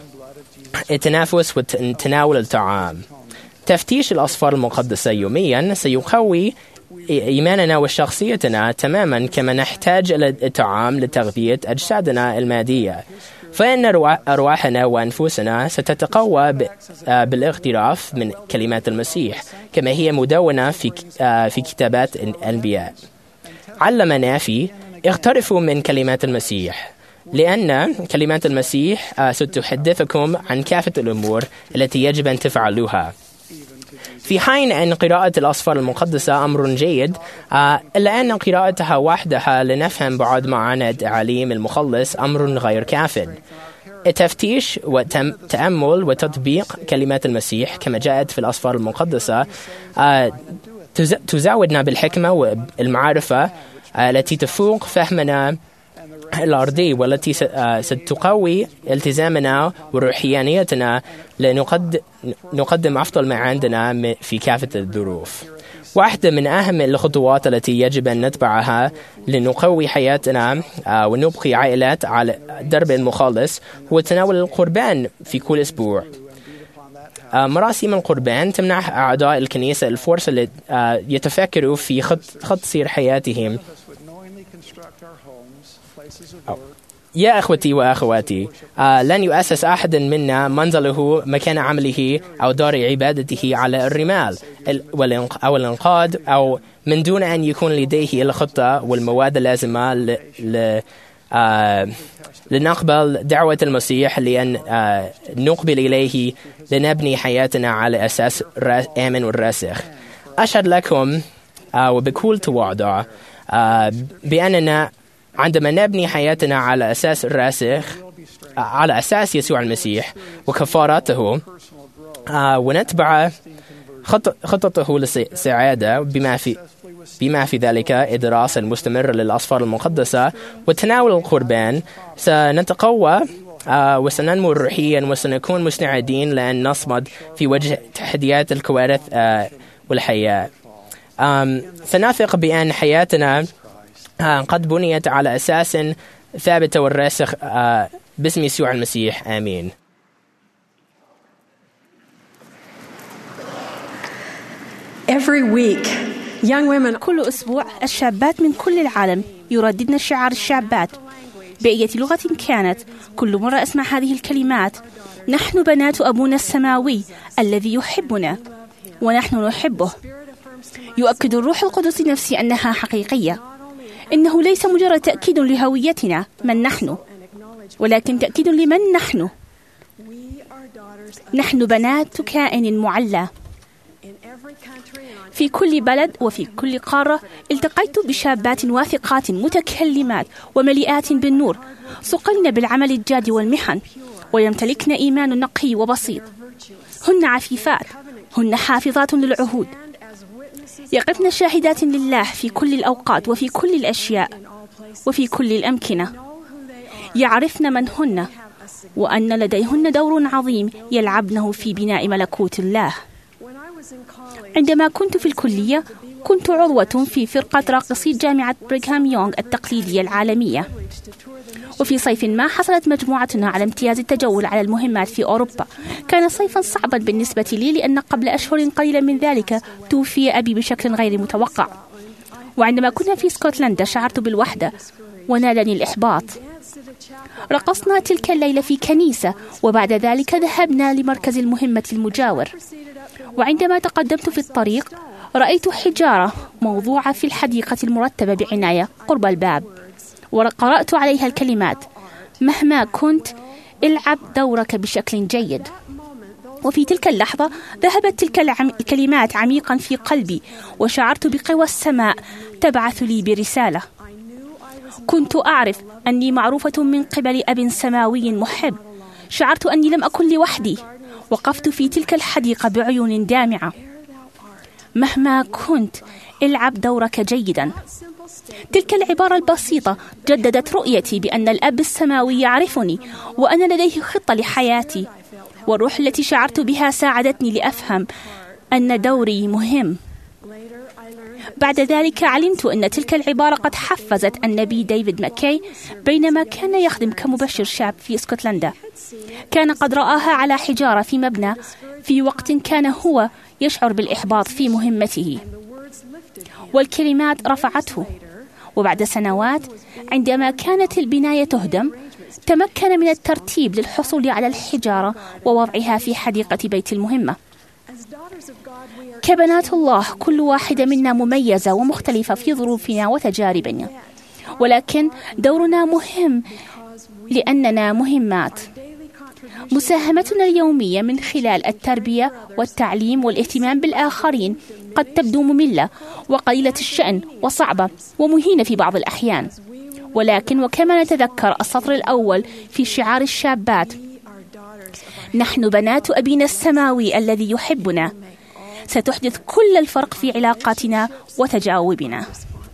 التنافس وتناول الطعام. تفتيش الأسفار المقدسة يوميا سيقوي إيماننا وشخصيتنا تماما كما نحتاج إلى الطعام لتغذية أجسادنا المادية، فإن أرواحنا وأنفسنا ستتقوى بالاغتراف من كلمات المسيح كما هي مدونة في في كتابات الأنبياء. علمنا في اغترفوا من كلمات المسيح لأن كلمات المسيح ستحدثكم عن كافة الأمور التي يجب أن تفعلوها. في حين أن قراءة الأسفار المقدسة أمر جيد، إلا أن قراءتها وحدها لنفهم بعض معاني تعاليم المخلص أمر غير كاف. التفتيش والتأمل وتطبيق كلمات المسيح كما جاءت في الأسفار المقدسة تزودنا بالحكمة والمعرفة التي تفوق فهمنا الأرضي والتي ستقوي التزامنا وروحيانيتنا لنقدم أفضل ما عندنا في كافة الظروف. واحدة من أهم الخطوات التي يجب أن نتبعها لنقوي حياتنا ونبقي عائلات على درب المخلص هو تناول القربان في كل أسبوع. مراسم القربان تمنح أعضاء الكنيسة الفرصة يتفكروا في خط, خط سير حياتهم. أو. يا أخوتي وأخواتي، آه لن يؤسس أحد منا منزله مكان عمله أو دار عبادته على الرمال أو الانقاض أو من دون أن يكون لديه الخطة والمواد اللازمة ل... ل... آه لنقبل دعوة المسيح لأن آه نقبل إليه لنبني حياتنا على أساس آمن والراسخ. أشهد لكم آه وبكل تواضع آه بأننا عندما نبني حياتنا على أساس الراسخ على أساس يسوع المسيح وكفارته آه ونتبع خطته للسعادة بما في بما في ذلك الدراسة المستمرة للأسفار المقدسة وتناول القربان، سنتقوى آه وسننمو روحيا وسنكون مستعدين لأن نصمد في وجه تحديات الكوارث آه والحياة. سنثق بأن حياتنا قد بنيت على أساس ثابت والراسخ باسم يسوع المسيح. آمين. Every week, young women كل أسبوع الشابات من كل العالم يرددن شعار الشابات بأية لغة كانت. كل مرة أسمع هذه الكلمات: نحن بنات أبونا السماوي الذي يحبنا ونحن نحبه. يؤكد الروح القدس لنفسي أنها حقيقية. إنه ليس مجرد تأكيد لهويتنا من نحن، ولكن تأكيد لمن نحن. نحن بنات كائن معلى. في كل بلد وفي كل قارة التقيت بشابات واثقات متكلمات ومليئات بالنور، ثقلن بالعمل الجاد والمحن، ويمتلكن إيمان نقي وبسيط. هن عفيفات، هن حافظات للعهود، يقفن شاهدات لله في كل الأوقات وفي كل الأشياء وفي كل الأمكنة. يعرفن من هن وأن لديهن دور عظيم يلعبنه في بناء ملكوت الله. عندما كنت في الكلية كنت عضوة في فرقة راقصي جامعة بريغهام يونغ التقليدية العالمية، وفي صيف ما حصلت مجموعتنا على امتياز التجول على المهمات في أوروبا. كان صيفا صعبا بالنسبة لي، لأن قبل أشهر قليلة من ذلك توفي أبي بشكل غير متوقع. وعندما كنا في اسكتلندا شعرت بالوحدة ونالني الإحباط. رقصنا تلك الليلة في كنيسة، وبعد ذلك ذهبنا لمركز المهمة المجاور. وعندما تقدمت في الطريق رأيت حجارة موضوعة في الحديقة المرتبة بعناية قرب الباب، وقرأت عليها الكلمات: مهما كنت العب دورك بشكل جيد. وفي تلك اللحظة ذهبت تلك الكلمات عميقا في قلبي، وشعرت بقوى السماء تبعث لي برسالة. كنت أعرف أني معروفة من قبل أب سماوي محب. شعرت أني لم أكن لوحدي. وقفت في تلك الحديقة بعيون دامعة. مهما كنت العب دورك جيدا. تلك العبارة البسيطة جددت رؤيتي بأن الأب السماوي يعرفني وأن لديه خطة لحياتي، والروح التي شعرت بها ساعدتني لأفهم أن دوري مهم. بعد ذلك علمت أن تلك العبارة قد حفزت النبي ديفيد ماكاي بينما كان يخدم كمبشر شاب في اسكتلندا. كان قد رآها على حجارة في مبنى في وقت كان هو يشعر بالإحباط في مهمته، والكلمات رفعته. وبعد سنوات عندما كانت البناية تهدم تمكن من الترتيب للحصول على الحجارة ووضعها في حديقة بيت المهمة. كبنات الله كل واحدة منا مميزة ومختلفة في ظروفنا وتجاربنا، ولكن دورنا مهم لأننا مهمات. مساهمتنا اليومية من خلال التربية والتعليم والاهتمام بالآخرين قد تبدو مملة وقليلة الشأن وصعبة ومهينة في بعض الأحيان، ولكن وكما نتذكر السطر الأول في شعار الشابات: نحن بنات أبينا السماوي الذي يحبنا، ستحدث كل الفرق في علاقاتنا وتجاوبنا.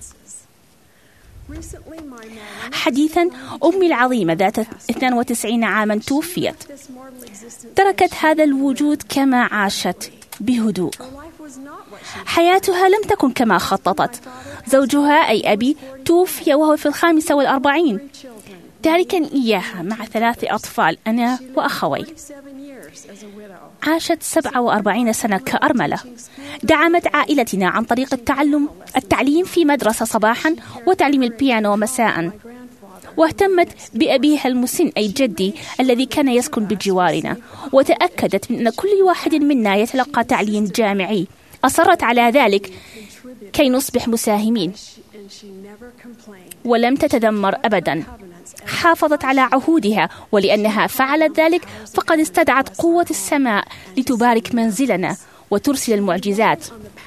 حديثا أمي العظيمة ذات اثنين وتسعين عاما توفيت. تركت هذا الوجود كما عاشت بهدوء. حياتها لم تكن كما خططت. زوجها أي أبي توفي وهو في الخامسة والأربعين، تاركا إياها مع ثلاث أطفال أنا وأخوي. عاشت سبعة وأربعين سنة كأرملة. دعمت عائلتنا عن طريق التعلم التعليم في مدرسة صباحا وتعليم البيانو مساء، واهتمت بأبيها المسن أي جدي الذي كان يسكن بجوارنا، وتأكدت من أن كل واحد منا يتلقى تعليم جامعي. أصرت على ذلك كي نصبح مساهمين، ولم تتذمر أبدا. حافظت على عهودها، ولأنها فعلت ذلك فقد استدعت قوة السماء لتبارك منزلنا وترسل المعجزات.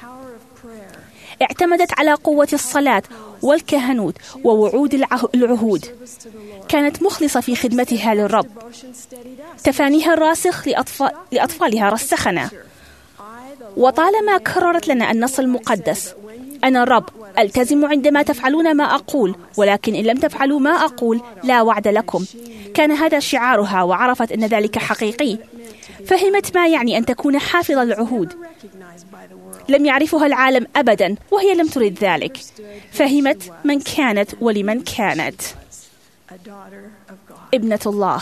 اعتمدت على قوة الصلاة والكهنوت ووعود العهود. كانت مخلصة في خدمتها للرب. تفانيها الراسخ لأطفال لأطفالها رسخنا. وطالما كررت لنا النص المقدس: أنا الرب ألتزم عندما تفعلون ما أقول، ولكن إن لم تفعلوا ما أقول لا وعد لكم. كان هذا شعارها، وعرفت أن ذلك حقيقي. فهمت ما يعني أن تكون حافظة العهود. لم يعرفها العالم أبدا وهي لم ترد ذلك. فهمت من كانت ولمن كانت ابنة الله.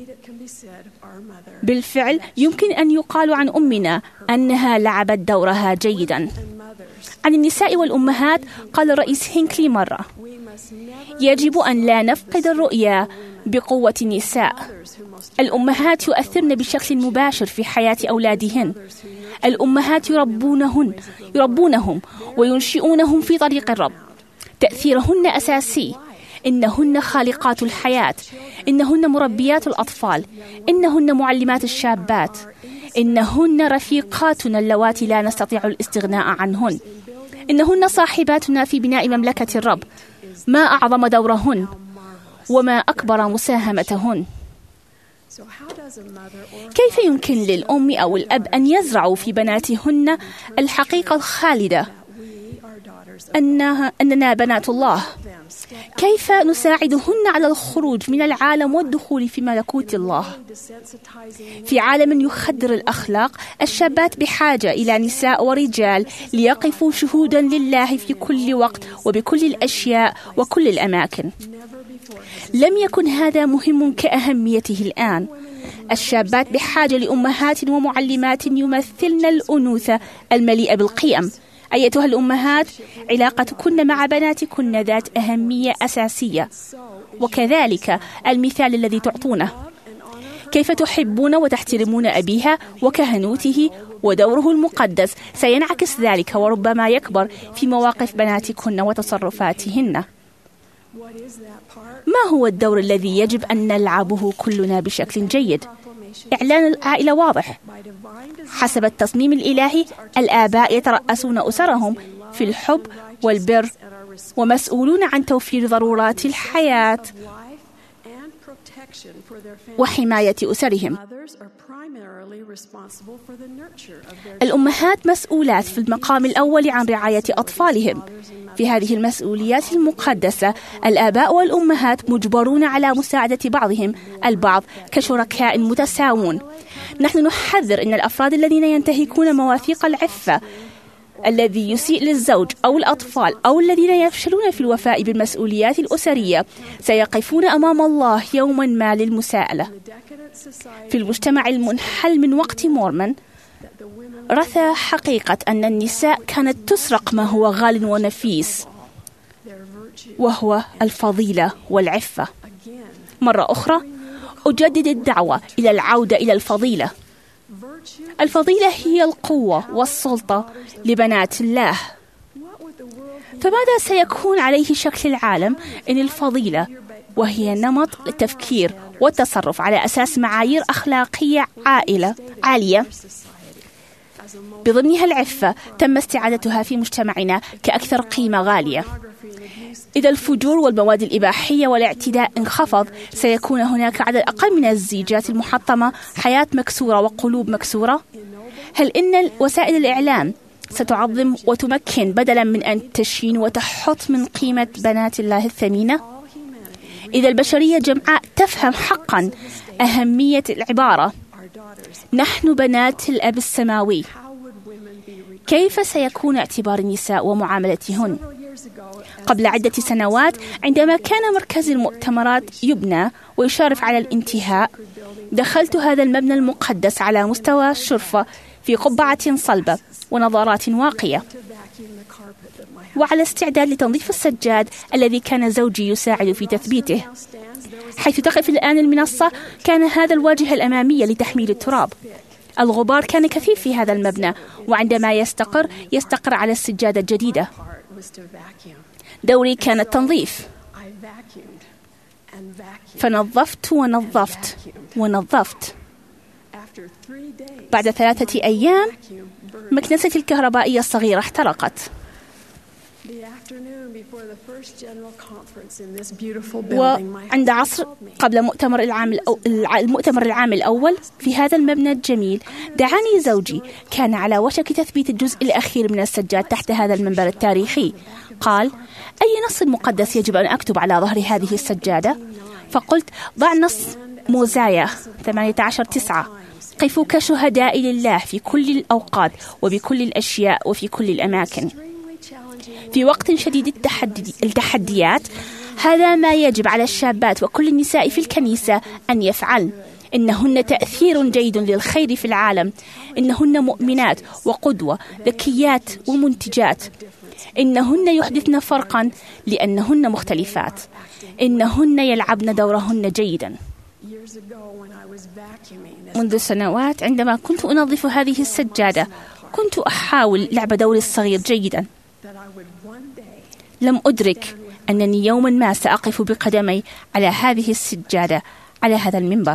بالفعل يمكن أن يقال عن أمنا أنها لعبت دورها جيدا. عن النساء والأمهات قال الرئيس هينكلي مرة: يجب أن لا نفقد الرؤية بقوة النساء. الأمهات يؤثرن بشكل مباشر في حياة أولادهن. الأمهات يربونهن يربونهم وينشئونهم في طريق الرب. تأثيرهن أساسي. إنهن خالقات الحياة. إنهن مربيات الأطفال. إنهن معلمات الشابات. إنهن رفيقاتنا اللواتي لا نستطيع الاستغناء عنهن. إنهن صاحباتنا في بناء مملكة الرب. ما أعظم دورهن وما أكبر مساهمتهن. كيف يمكن للأم أو الأب أن يزرعوا في بناتهن الحقيقة الخالدة أنها أننا بنات الله؟ كيف نساعدهن على الخروج من العالم والدخول في ملكوت الله؟ في عالم يخدر الأخلاق، الشابات بحاجة إلى نساء ورجال ليقفوا شهودا لله في كل وقت وبكل الأشياء وكل الأماكن. لم يكن هذا مهم كأهميته الآن. الشابات بحاجة لأمهات ومعلمات يمثلن الأنوثة المليئة بالقيم. أيتها الأمهات، علاقتكن مع بناتكن ذات أهمية أساسية، وكذلك المثال الذي تعطونه. كيف تحبون وتحترمون أبيها وكهنوته ودوره المقدس سينعكس ذلك وربما يكبر في مواقف بناتكن وتصرفاتهن. ما هو الدور الذي يجب أن نلعبه كلنا بشكل جيد؟ إعلان العائلة واضح. حسب التصميم الإلهي، الآباء يترأسون أسرهم في الحب والبر ومسؤولون عن توفير ضرورات الحياة وحماية أسرهم. الأمهات مسؤولات في المقام الأول عن رعاية أطفالهم. في هذه المسؤوليات المقدسة، الآباء والأمهات مجبرون على مساعدة بعضهم البعض كشركاء متساوون. نحن نحذر أن الأفراد الذين ينتهكون مواثيق العفة، الذي يسيء للزوج أو الأطفال أو الذين يفشلون في الوفاء بالمسؤوليات الأسرية سيقفون أمام الله يوما ما للمساءلة. في المجتمع المنحل من وقت مورمون، رثى حقيقة أن النساء كانت تسرق ما هو غال ونفيس، وهو الفضيلة والعفة. مرة أخرى أجدد الدعوة إلى العودة إلى الفضيلة. الفضيلة هي القوة والسلطة لبنات الله. فماذا سيكون عليه شكل العالم إن الفضيلة، وهي نمط التفكير والتصرف على أساس معايير أخلاقية عائلة عالية، بضمنها العفة، تم استعادتها في مجتمعنا كأكثر قيمة غالية؟ إذا الفجور والمواد الإباحية والاعتداء انخفض، سيكون هناك عدد أقل من الزيجات المحطمة، حياة مكسورة وقلوب مكسورة. هل إن وسائل الإعلام ستعظم وتمكن بدلا من أن تشين وتحط من قيمة بنات الله الثمينة؟ إذا البشرية جمعاء تفهم حقا أهمية العبارة نحن بنات الأب السماوي، كيف سيكون اعتبار النساء ومعاملتهن؟ قبل عدة سنوات، عندما كان مركز المؤتمرات يبنى ويشارف على الانتهاء، دخلت هذا المبنى المقدس على مستوى الشرفة في قبعة صلبة ونظارات واقية، وعلى استعداد لتنظيف السجاد الذي كان زوجي يساعد في تثبيته. حيث تقف الآن المنصة، كان هذا الواجهة الأمامية لتحميل التراب. الغبار كان كثير في هذا المبنى، وعندما يستقر يستقر على السجادة الجديدة. دوري كان التنظيف، فنظفت ونظفت ونظفت. بعد ثلاثة أيام، مكنستي الكهربائية الصغيرة احترقت. وعند عصر قبل مؤتمر العام الأو... المؤتمر العام الأول في هذا المبنى الجميل، دعاني زوجي، كان على وشك تثبيت الجزء الأخير من السجاد تحت هذا المنبر التاريخي. قال: أي نص مقدس يجب أن أكتب على ظهر هذه السجادة؟ فقلت: ضع نص موزايا ثمانية عشر تسعة. قفوا كشهداء لله في كل الأوقات وبكل الأشياء وفي كل الأماكن. في وقت شديد التحدي التحديات هذا ما يجب على الشابات وكل النساء في الكنيسة أن يفعلن. إنهن تأثير جيد للخير في العالم. إنهن مؤمنات وقدوة، ذكيات ومنتجات. إنهن يحدثن فرقا لأنهن مختلفات. إنهن يلعبن دورهن جيدا. منذ سنوات عندما كنت أنظف هذه السجادة كنت أحاول لعب دوري الصغير جيدا. لم أدرك أنني يوما ما سأقف بقدمي على هذه السجادة على هذا المنبر.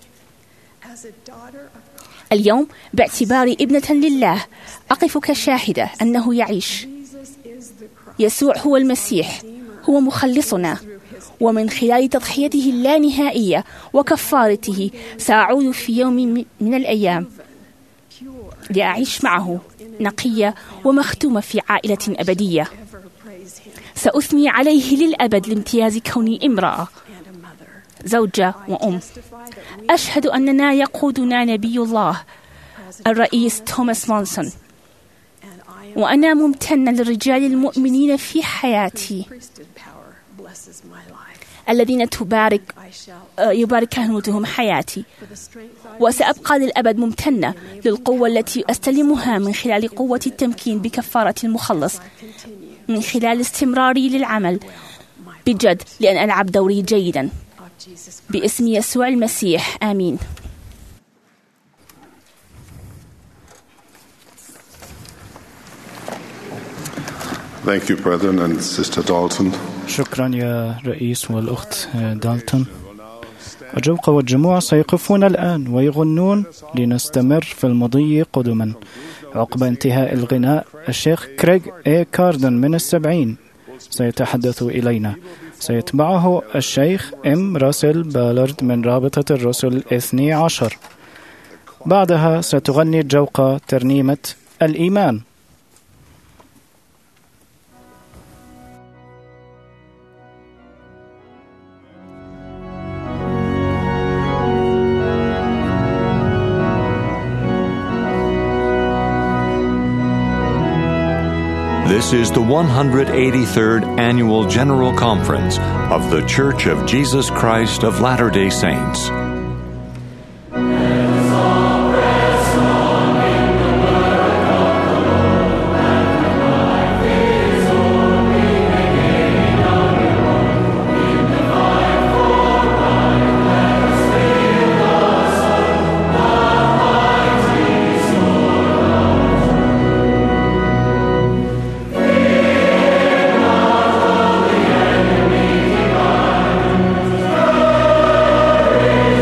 اليوم باعتباري ابنة لله أقف كشاهدة أنه يعيش. يسوع هو المسيح، هو مخلصنا، ومن خلال تضحيته اللانهائية وكفارته سأعود في يوم من الأيام لأعيش معه نقية ومختومة في عائلة أبدية. سأثني عليه للأبد لامتياز كوني امرأة، زوجة وأم. أشهد أننا يقودنا نبي الله الرئيس توماس مونسون، وأنا ممتنة للرجال المؤمنين في حياتي الذين تبارك يبارك كهنوتهم حياتي، وسأبقى للأبد ممتنة للقوة التي أستلمها من خلال قوة التمكين بكفارة المخلص، من خلال استمراري للعمل بجد لأن ألعب دوري جيدا. باسم يسوع المسيح، آمين. Thank you, Brethren and Sister Dalton. شكرا يا رئيس والأخت دالتون. الجوقة والجموع سيقفون الآن ويغنون لنستمر في المضي قدما. عقب انتهاء الغناء الشيخ كريغ إيه كاردن من السبعين سيتحدث إلينا. سيتبعه الشيخ إم راسل بالارد من رابطة الرسل الاثني عشر. بعدها ستغني الجوقة ترنيمة الإيمان. This is the one hundred eighty-third Annual General Conference of The Church of Jesus Christ of Latter-day Saints. Praise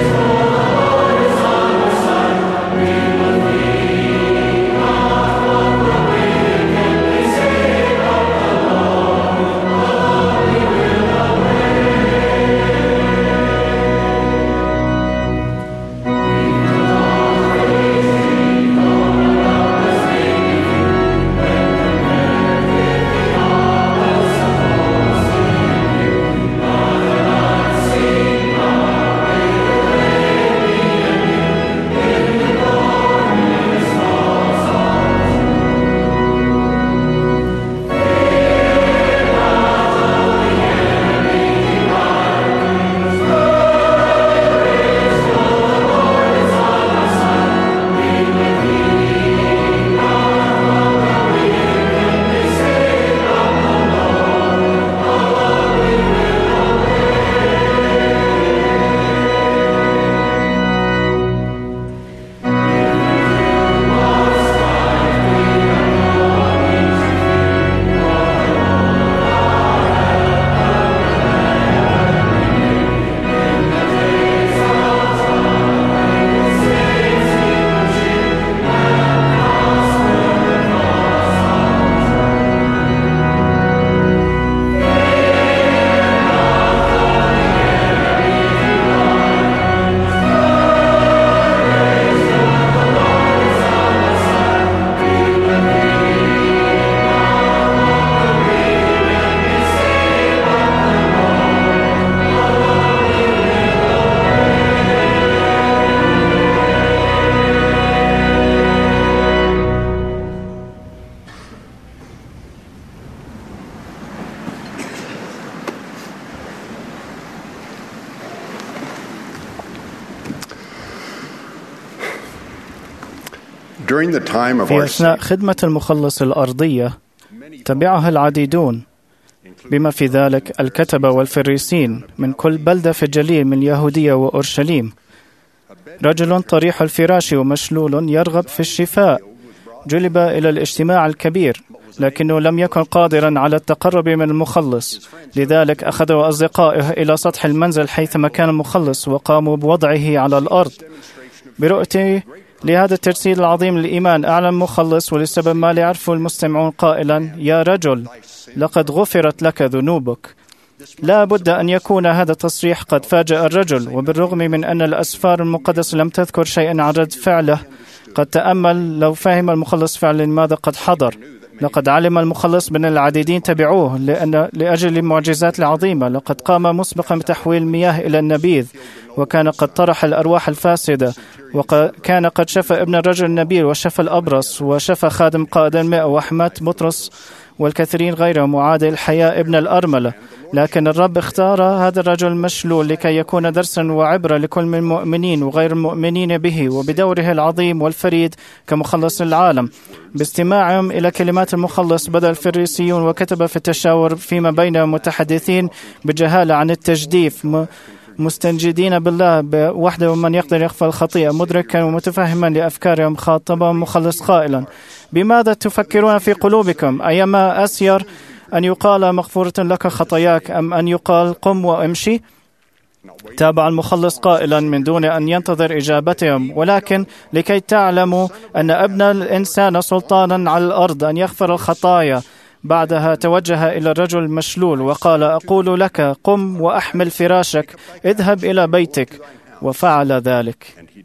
في أثناء خدمة المخلص الأرضية تبعها العديدون، بما في ذلك الكتبة والفريسين من كل بلدة في الجليل من اليهودية وأورشليم. رجل طريح الفراش ومشلول يرغب في الشفاء جلب إلى الاجتماع الكبير، لكنه لم يكن قادرا على التقرب من المخلص، لذلك أخذوا أصدقائه إلى سطح المنزل حيثما كان المخلص وقاموا بوضعه على الأرض. برؤيته لهذا التجسيد العظيم للإيمان أعلن مخلص، ولسبب ما لا يعرفه المستمعون قائلا: يا رجل لقد غفرت لك ذنوبك. لا بد أن يكون هذا التصريح قد فاجأ الرجل، وبالرغم من أن الأسفار المقدسة لم تذكر شيئا عن رد فعله، قد تأمل لو فهم المخلص فعلا ماذا قد حضر. لقد علم المخلص بأن العديدين تبعوه لأن لأجل المعجزات العظيمة. لقد قام مسبقا بتحويل المياه إلى النبيذ، وكان قد طرح الأرواح الفاسدة، وكان قد شفى ابن الرجل النبيل وشفى الأبرص وشفى خادم قائد المئة وحماة بطرس والكثيرين غيرهم وعاد الحياة ابن الأرملة. لكن الرب اختار هذا الرجل المشلول لكي يكون درسا وعبرة لكل من المؤمنين وغير المؤمنين به وبدوره العظيم والفريد كمخلص العالم. باستماعهم إلى كلمات المخلص بدأ الفريسيون وكتب في التشاور فيما بينهم متحدثين بجهالة عن التجديف، مستنجدين بالله وحده من يقدر يغفر الخطيئة، مدركا ومتفهما لأفكارهم. خاطبهم مخلص قائلا: بماذا تفكرون في قلوبكم؟ أيما أسير أن يقال مغفورة لك خطاياك أم أن يقال قم وامشي؟ تابع المخلص قائلا من دون أن ينتظر إجابتهم: ولكن لكي تعلموا أن ابن الإنسان سلطانا على الأرض أن يغفر الخطايا. بعدها توجه إلى الرجل المشلول وقال: أقول لك قم وأحمل فراشك، اذهب إلى بيتك. وفعل ذلك.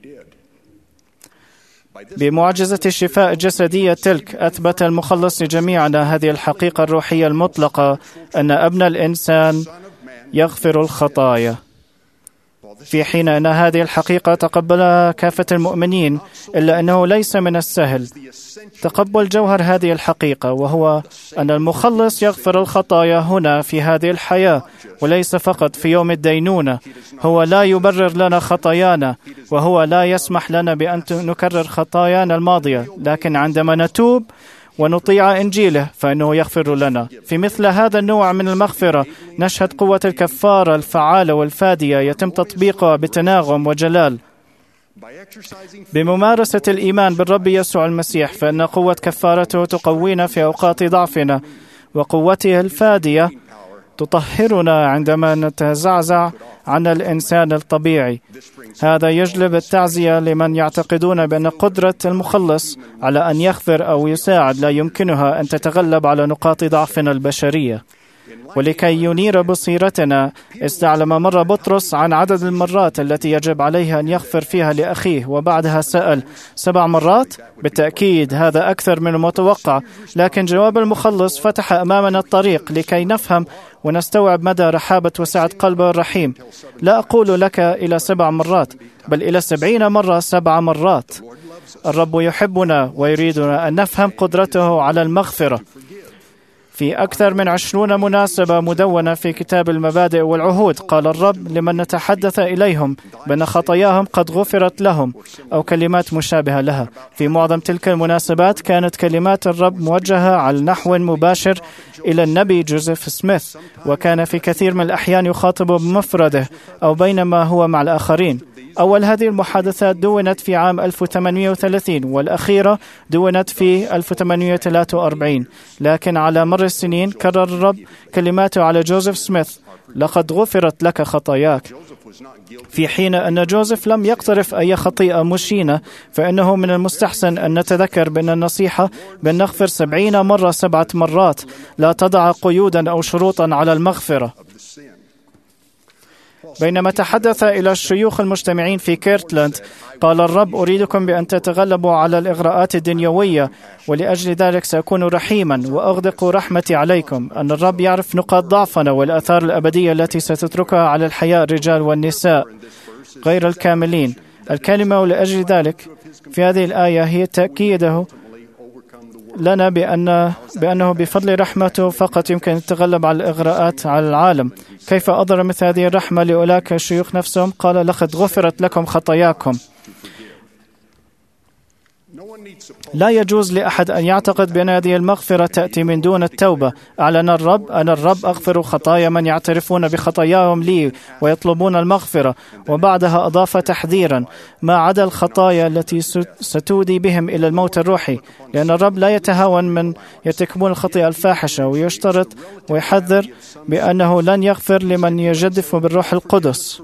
بمعجزة الشفاء الجسدية تلك أثبت المخلص لجميعنا هذه الحقيقة الروحية المطلقة، أن ابن الإنسان يغفر الخطايا. في حين أن هذه الحقيقة تقبلها كافة المؤمنين، إلا أنه ليس من السهل تقبل جوهر هذه الحقيقة، وهو أن المخلص يغفر الخطايا هنا في هذه الحياة، وليس فقط في يوم الدينونة. هو لا يبرر لنا خطايانا، وهو لا يسمح لنا بأن نكرر خطايانا الماضية، لكن عندما نتوب ونطيع إنجيله فإنه يغفر لنا. في مثل هذا النوع من المغفرة نشهد قوة الكفارة الفعالة والفادية يتم تطبيقها بتناغم وجلال. بممارسة الإيمان بالرب يسوع المسيح فإن قوة كفارته تقوينا في أوقات ضعفنا، وقوته الفادية تطهرنا عندما نتزعزع عن الإنسان الطبيعي. هذا يجلب التعزية لمن يعتقدون بأن قدرة المخلص على أن يغفر أو يساعد لا يمكنها أن تتغلب على نقاط ضعفنا البشرية. ولكي ينير بصيرتنا استعلم مرة بطرس عن عدد المرات التي يجب عليه أن يغفر فيها لأخيه، وبعدها سأل: سبع مرات؟ بالتأكيد هذا أكثر من المتوقع، لكن جواب المخلص فتح أمامنا الطريق لكي نفهم ونستوعب مدى رحابة وسعة قلبه الرحيم. لا أقول لك إلى سبع مرات، بل إلى سبعين مرة سبع مرات. الرب يحبنا ويريدنا أن نفهم قدرته على المغفرة. في أكثر من عشرون مناسبة مدونة في كتاب المبادئ والعهود قال الرب لمن نتحدث إليهم بأن خطاياهم قد غفرت لهم، أو كلمات مشابهة لها. في معظم تلك المناسبات كانت كلمات الرب موجهة على نحو مباشر إلى النبي جوزيف سميث، وكان في كثير من الأحيان يخاطب بمفرده أو بينما هو مع الآخرين. أول هذه المحادثات دونت في عام ألف وثمانمائة وثلاثين، والأخيرة دونت في ألف وثمانمائة وثلاثة وأربعين. لكن على مر السنين كرر الرب كلماته على جوزيف سميث: لقد غفرت لك خطاياك. في حين أن جوزيف لم يقترف أي خطيئة مشينة، فإنه من المستحسن أن نتذكر بأن النصيحة بأن نغفر سبعين مرة سبعة مرات لا تضع قيودا أو شروطا على المغفرة. بينما تحدث إلى الشيوخ المجتمعين في كيرتلاند قال الرب: أريدكم بأن تتغلبوا على الإغراءات الدنيوية، ولأجل ذلك سأكون رحيما وأغدق رحمتي عليكم. أن الرب يعرف نقاط ضعفنا والآثار الأبدية التي ستتركها على الحياة الرجال والنساء غير الكاملين. الكلمة ولأجل ذلك في هذه الآية هي تأكيده لنا بأن بأنه بفضل رحمته فقط يمكن أن نتغلب على الإغراءات على العالم. كيف أظهر مثل هذه الرحمة لأولئك الشيوخ نفسهم؟ قال: لقد غفرت لكم خطاياكم. لا يجوز لأحد أن يعتقد بأن هذه المغفرة تأتي من دون التوبة. أعلن الرب: أنا الرب أغفر خطايا من يعترفون بخطاياهم لي ويطلبون المغفرة. وبعدها أضاف تحذيرا: ما عدا الخطايا التي ستودي بهم إلى الموت الروحي، لأن الرب لا يتهاون من يرتكبون الخطيئة الفاحشة، ويشترط ويحذر بأنه لن يغفر لمن يجدف بالروح القدس.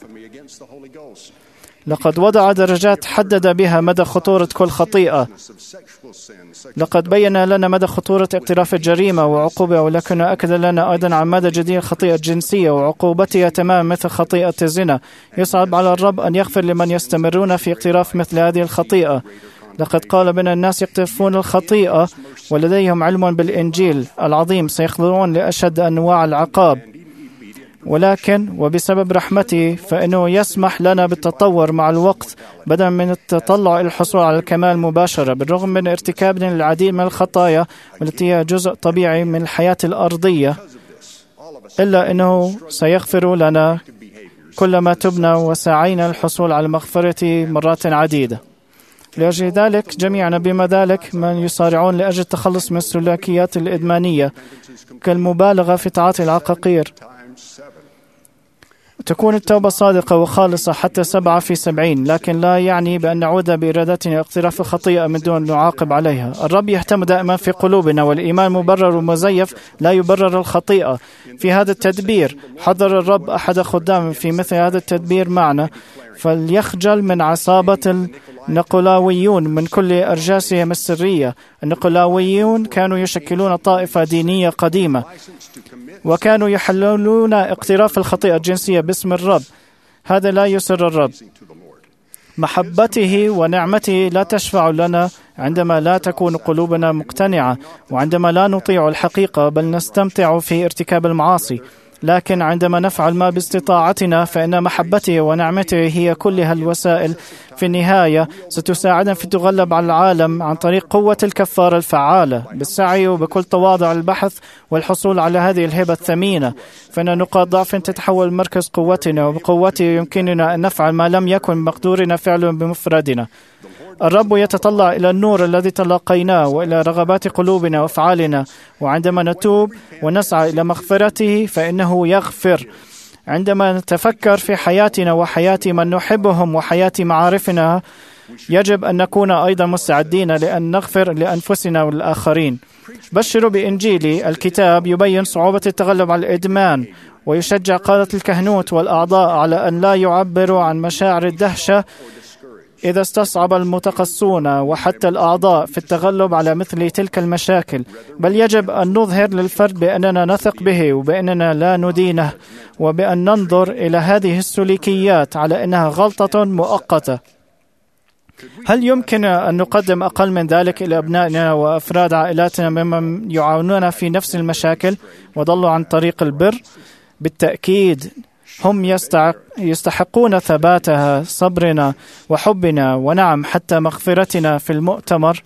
لقد وضع درجات حدد بها مدى خطورة كل خطيئة. لقد بين لنا مدى خطورة اقتراف الجريمة وعقوبة، ولكن أكد لنا أيضا عن مدى جدية الخطيئة الجنسية وعقوبتها تماما مثل خطيئة الزنا. يصعب على الرب أن يغفر لمن يستمرون في اقتراف مثل هذه الخطيئة. لقد قال بأن الناس يقترفون الخطيئة ولديهم علم بالإنجيل العظيم سيخضعون لأشد أنواع العقاب، ولكن وبسبب رحمته فإنه يسمح لنا بالتطور مع الوقت بدلا من التطلع إلى الحصول على الكمال مباشرة. بالرغم من ارتكابنا العديد من الخطايا والتي هي جزء طبيعي من الحياة الأرضية، إلا أنه سيغفر لنا كلما تبنا وسعينا للحصول على مغفرته مرات عديدة. لأجل ذلك جميعنا بما ذلك من يصارعون لأجل التخلص من السلوكيات الإدمانية كالمبالغة في تعاطي العقاقير. تكون التوبة صادقة وخالصة حتى سبعة في سبعين، لكن لا يعني بأن نعود بإرادتنا اقتراف الخطيئة من دون أن نعاقب عليها. الرب يهتم دائما في قلوبنا، والإيمان مبرر ومزيف لا يبرر الخطيئة. في هذا التدبير حضر الرب أحد خدامه في مثل هذا التدبير معنا، فليخجل من عصابة النقلاويون من كل أرجاسهم السرية. النقلاويون كانوا يشكلون طائفة دينية قديمة، وكانوا يحللون اقتراف الخطيئة الجنسية باسم الرب. هذا لا يسر الرب. محبته ونعمته لا تشفع لنا عندما لا تكون قلوبنا مقتنعة، وعندما لا نطيع الحقيقة بل نستمتع في ارتكاب المعاصي. لكن عندما نفعل ما باستطاعتنا فإن محبته ونعمته هي كلها الوسائل في النهاية ستساعدنا في التغلب على العالم عن طريق قوة الكفارة الفعالة بالسعي وبكل تواضع البحث والحصول على هذه الهبة الثمينة. فإن نقاط ضعف تتحول مركز قوتنا، وبقوته يمكننا أن نفعل ما لم يكن مقدورنا فعله بمفردنا. الرب يتطلع إلى النور الذي تلقيناه وإلى رغبات قلوبنا وأفعالنا، وعندما نتوب ونسعى إلى مغفرته فإنه يغفر. عندما نتفكر في حياتنا وحياة من نحبهم وحياة معارفنا، يجب أن نكون أيضا مستعدين لأن نغفر لأنفسنا والآخرين. بشروا بإنجيلي. الكتاب يبين صعوبة التغلب على الإدمان، ويشجع قادة الكهنوت والأعضاء على أن لا يعبروا عن مشاعر الدهشة إذا استصعب المتقصون وحتى الأعضاء في التغلب على مثل تلك المشاكل، بل يجب أن نظهر للفرد بأننا نثق به وبأننا لا ندينه، وبأن ننظر إلى هذه السلوكيات على أنها غلطة مؤقتة. هل يمكن أن نقدم أقل من ذلك إلى أبنائنا وأفراد عائلاتنا ممن يعانون في نفس المشاكل وضلوا عن طريق البر؟ بالتأكيد هم يستحقون ثباتها، صبرنا وحبنا، ونعم حتى مغفرتنا. في المؤتمر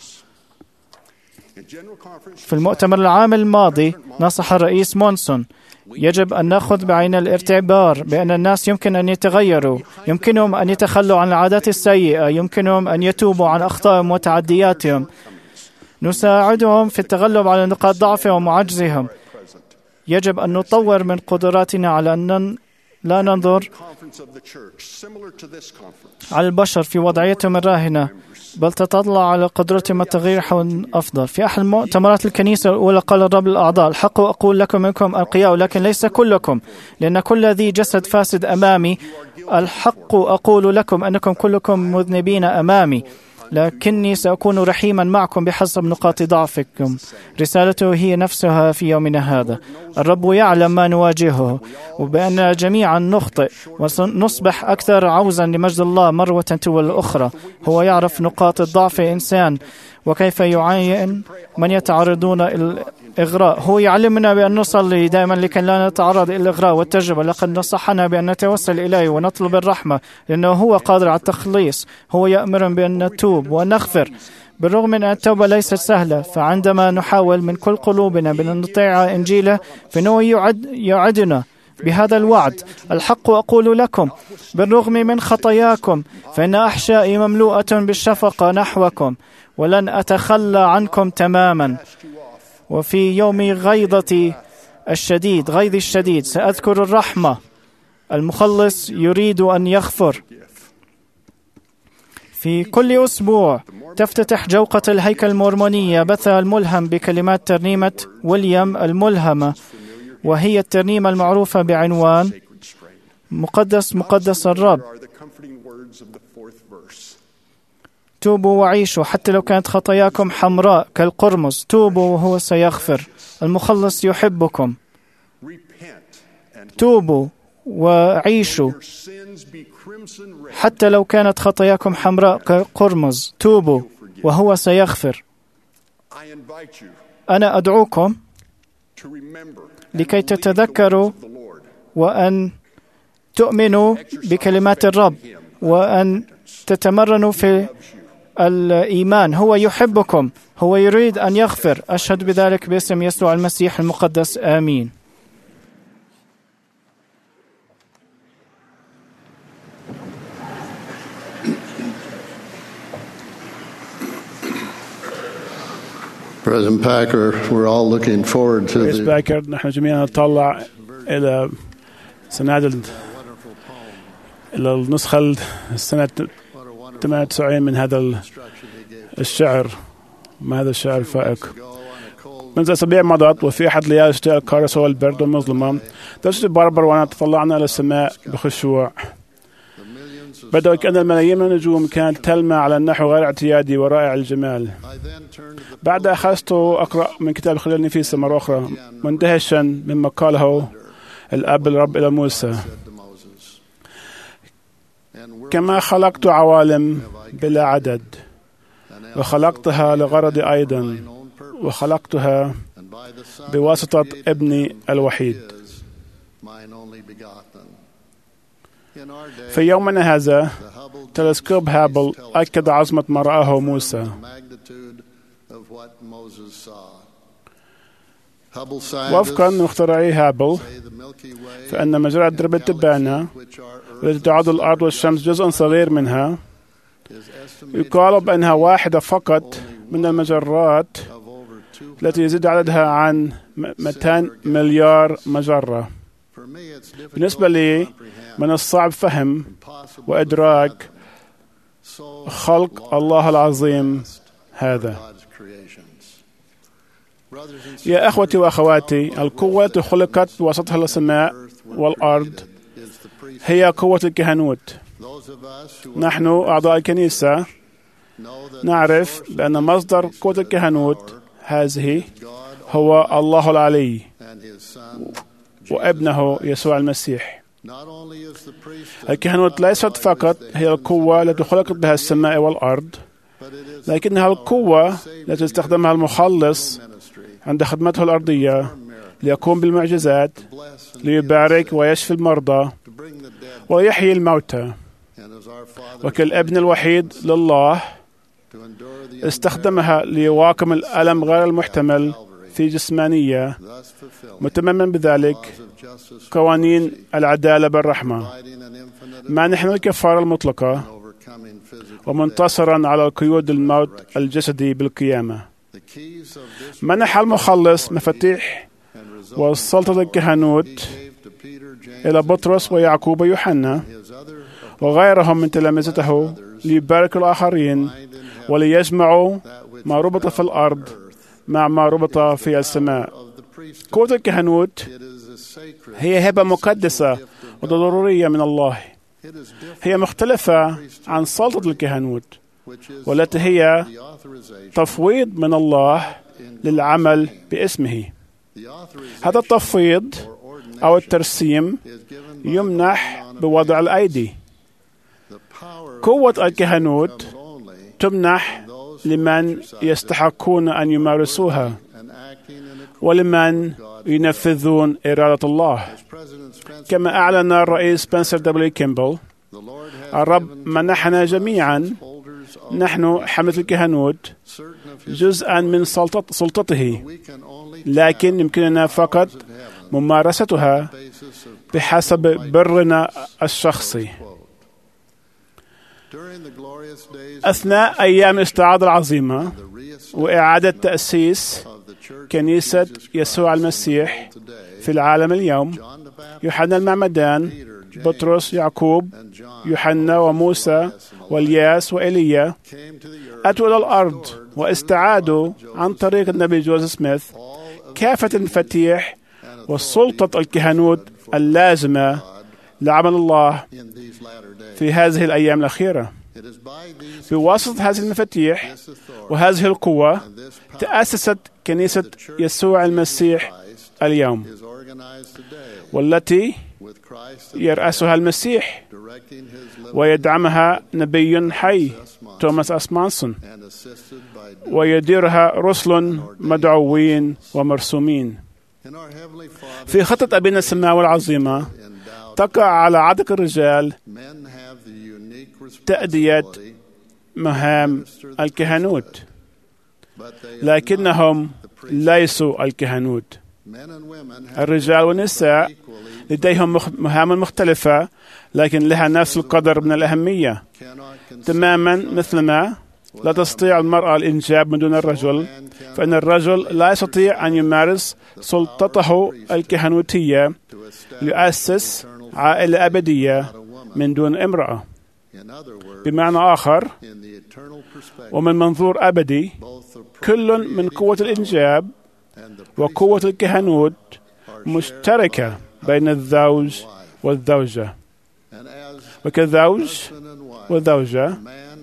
في المؤتمر العام الماضي نصح الرئيس مونسون: يجب أن نأخذ بعين الاعتبار بأن الناس يمكن أن يتغيروا، يمكنهم أن يتخلوا عن العادات السيئة، يمكنهم أن يتوبوا عن أخطائهم وتعدياتهم. نساعدهم في التغلب على نقاط ضعفهم وعجزهم. يجب أن نطور من قدراتنا على أن لا ننظر على البشر في وضعيتهم الراهنة، بل تتطلع على قدرتهم التغيير حول أفضل. في أحد مؤتمرات الكنيسة الأولى قال الرب للأعضاء: الحق أقول لكم منكم أنقياء، لكن ليس كلكم، لأن كل ذي جسد فاسد أمامي. الحق أقول لكم أنكم كلكم مذنبين أمامي، لكني سأكون رحيما معكم بحسب نقاط ضعفكم. رسالته هي نفسها في يومنا هذا. الرب يعلم ما نواجهه، وبأننا جميعا نخطئ ونصبح أكثر عوزا لمجد الله مرة تلو الأخرى. هو يعرف نقاط الضعف الإنسان وكيف يعين من يتعرضون إلى الإغراء. هو يعلمنا بأن نصلي دائما لكي لا نتعرض إلى الإغراء والتجربة. لقد نصحنا بأن نتوسل إليه ونطلب الرحمة، لأنه هو قادر على التخليص. هو يأمر بأن نتوب ونغفر. بالرغم من أن التوبة ليست سهلة، فعندما نحاول من كل قلوبنا بأن نطيع إنجيله فإنه يعد يعدنا بهذا الوعد: الحق أقول لكم، بالرغم من خطاياكم فإن أحشائي مملوءة بالشفقة نحوكم، ولن أتخلى عنكم تماما. وفي يوم غيظتي الشديد غيظي الشديد سأذكر الرحمة. المخلص يريد أن يغفر. في كل أسبوع تفتتح جوقة الهيكل المورمونية بثها الملهم بكلمات ترنيمة ويليام الملهمة، وهي الترنيمة المعروفة بعنوان مقدس مقدس الرب. توبوا وعيشوا حتى لو كانت خطاياكم حمراء كالقرمز، توبوا وهو سيغفر. المخلص يحبكم. توبوا وعيشوا حتى لو كانت خطاياكم حمراء كالقرمز، توبوا وهو سيغفر. أنا أدعوكم لكي تتذكروا وأن تؤمنوا بكلمات الرب وأن تتمرنوا في الإيمان. هو يحبكم، هو يريد أن يغفر. أشهد بذلك باسم يسوع المسيح المقدس، آمين. President Packer, we're all looking forward to رئيس باكر، نحن جميعا نتطلع إلى سنة إلى النسخة السنة ثمانية وتسعين من هذا الشعر، ما هذا الشعر الفائق. منذ أسابيع مضت وفي أحد ليالي الشتاء القارصة والبرد والمظلمة، درجة باربر وأنا تطلعنا إلى السماء بخشوع. بدأ كأن الملايين من النجوم كانت تلمع على النحو غير اعتيادي ورائع الجمال. بعد أخذت أقرأ من كتاب خلال النفيس مرة أخرى، مندهشا مما قاله الأب الرب إلى موسى: كما خلقت عوالم بلا عدد، وخلقتها لغرض أيضا، وخلقتها بواسطة ابني الوحيد. في يومنا هذا تلسكوب هابل أكد عظمة ما رآه موسى. وفقا لمخترعي هابل، فإن مجرة درب التبانة التي تعد الأرض والشمس جزء صغير منها، يقال بأنها واحدة فقط من المجرات التي يزيد عددها عن مئتين مليار مجرة. بالنسبة لي من الصعب فهم وإدراك خلق الله العظيم هذا. يا أخوتي وأخواتي، القوة التي خلقت وسطها السماء والأرض هي قوة الكهنوت. نحن أعضاء الكنيسة نعرف بأن مصدر قوة الكهنوت هذه هو الله العلي وابنه يسوع المسيح. الكهنوت ليست فقط هي القوة التي خلقت بها السماء والأرض، لكنها القوة التي استخدمها المخلص عند خدمته الأرضية ليقوم بالمعجزات، ليبارك ويشفي المرضى ويحيي الموتى. وكالابن الوحيد لله استخدمها ليواكم الألم غير المحتمل في جسمانية، متمما بذلك قوانين العدالة بالرحمة، مانحا الكفارة المطلقة، ومنتصرا على قيود الموت الجسدي بالقيامة. منح المخلص مفاتيح وسلطة الكهنوت إلى بطرس ويعقوب ويوحنا وغيرهم من تلامذته ليباركوا الآخرين وليجمعوا ما ربط في الأرض مع ما ربط في السماء. قوة الكهنوت هي هبة مقدسة وضرورية من الله. هي مختلفة عن سلطة الكهنوت، والتي هي تفويض من الله للعمل باسمه. هذا التفويض أو الترسيم يمنح بوضع الأيدي. قوة الكهنوت تمنح لمن يستحقون أن يمارسوها ولمن ينفذون إرادة الله. كما أعلن الرئيس سبنسر دبليو كيمبل: الرب منحنا جميعا نحن حملة الكهنوت جزءا من سلطته، لكن يمكننا فقط ممارستها بحسب برنا الشخصي. أثناء أيام الاستعاضة العظيمة وإعادة تأسيس كنيسة يسوع المسيح في العالم اليوم، يوحنا المعمدان، بطرس، يعقوب، يوحنا وموسى والياس وإيليا أتوا إلى الأرض واستعادوا عن طريق النبي جوزيف سميث كافة المفاتيح وسلطة الكهنوت اللازمة لعمل الله في هذه الأيام الأخيرة. بواسطة هذه المفاتيح وهذه القوة تأسست كنيسة يسوع المسيح اليوم، والتي يرأسها المسيح ويدعمها نبي حي توماس أسمانسون، ويديرها رسل مدعوين ومرسومين. في خطة أبينا السماوي العظيمة تقع على عاتق الرجال تأدية مهام الكهنوت، لكنهم ليسوا الكهنوت. الرجال والنساء لديهم مهام مختلفة لكن لها نفس القدر من الأهمية، تماما مثلما لا تستطيع المرأة الإنجاب من دون الرجل، فإن الرجل لا يستطيع أن يمارس سلطته الكهنوتية ليؤسس عائلة أبدية من دون امرأة. بمعنى آخر، ومن منظور أبدي، كل من قوة الإنجاب وقوة الكهنوت مشتركة بين الزوج والزوجة، وكالزوج والزوجة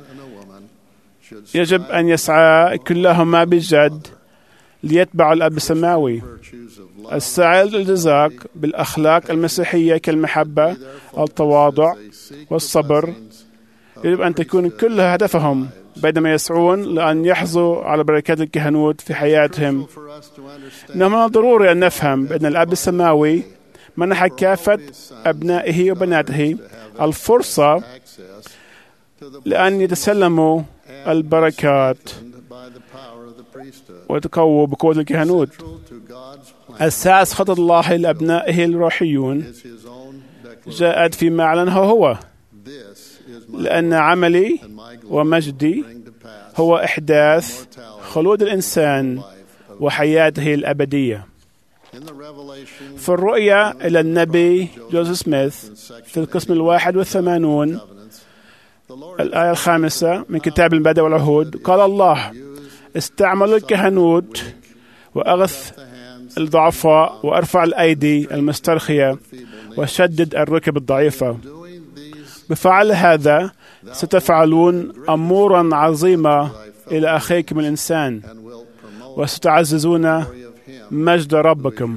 يجب أن يسعى كلهما بجد ليتبعوا الأب السماوي. السعي للالتزاق بالأخلاق المسيحية كالمحبة، التواضع والصبر يجب أن تكون كل هدفهم بينما يسعون لأن يحظوا على بركات الكهنوت في حياتهم. إنه من الضروري أن نفهم بأن الأب السماوي منح كافة أبنائه وبناته الفرصة لأن يتسلموا البركات ويتقووا بقوة الكهنوت. أساس خطة الله لأبنائه الروحيون جاءت فيما أعلنه هو، لأن عملي ومجدي هو إحداث خلود الإنسان وحياته الأبدية. في الرؤيا إلى النبي جوزيف سميث في القسم الواحد والثمانون الآية الخامسة من كتاب البدء والعهود، قال الله: استعمل الكهنوت وأغث الضعفاء وأرفع الأيدي المسترخية وشدد الركب الضعيفة. بفعل هذا ستفعلون أمورا عظيمة إلى أخيكم الإنسان وستعززون مجد ربكم.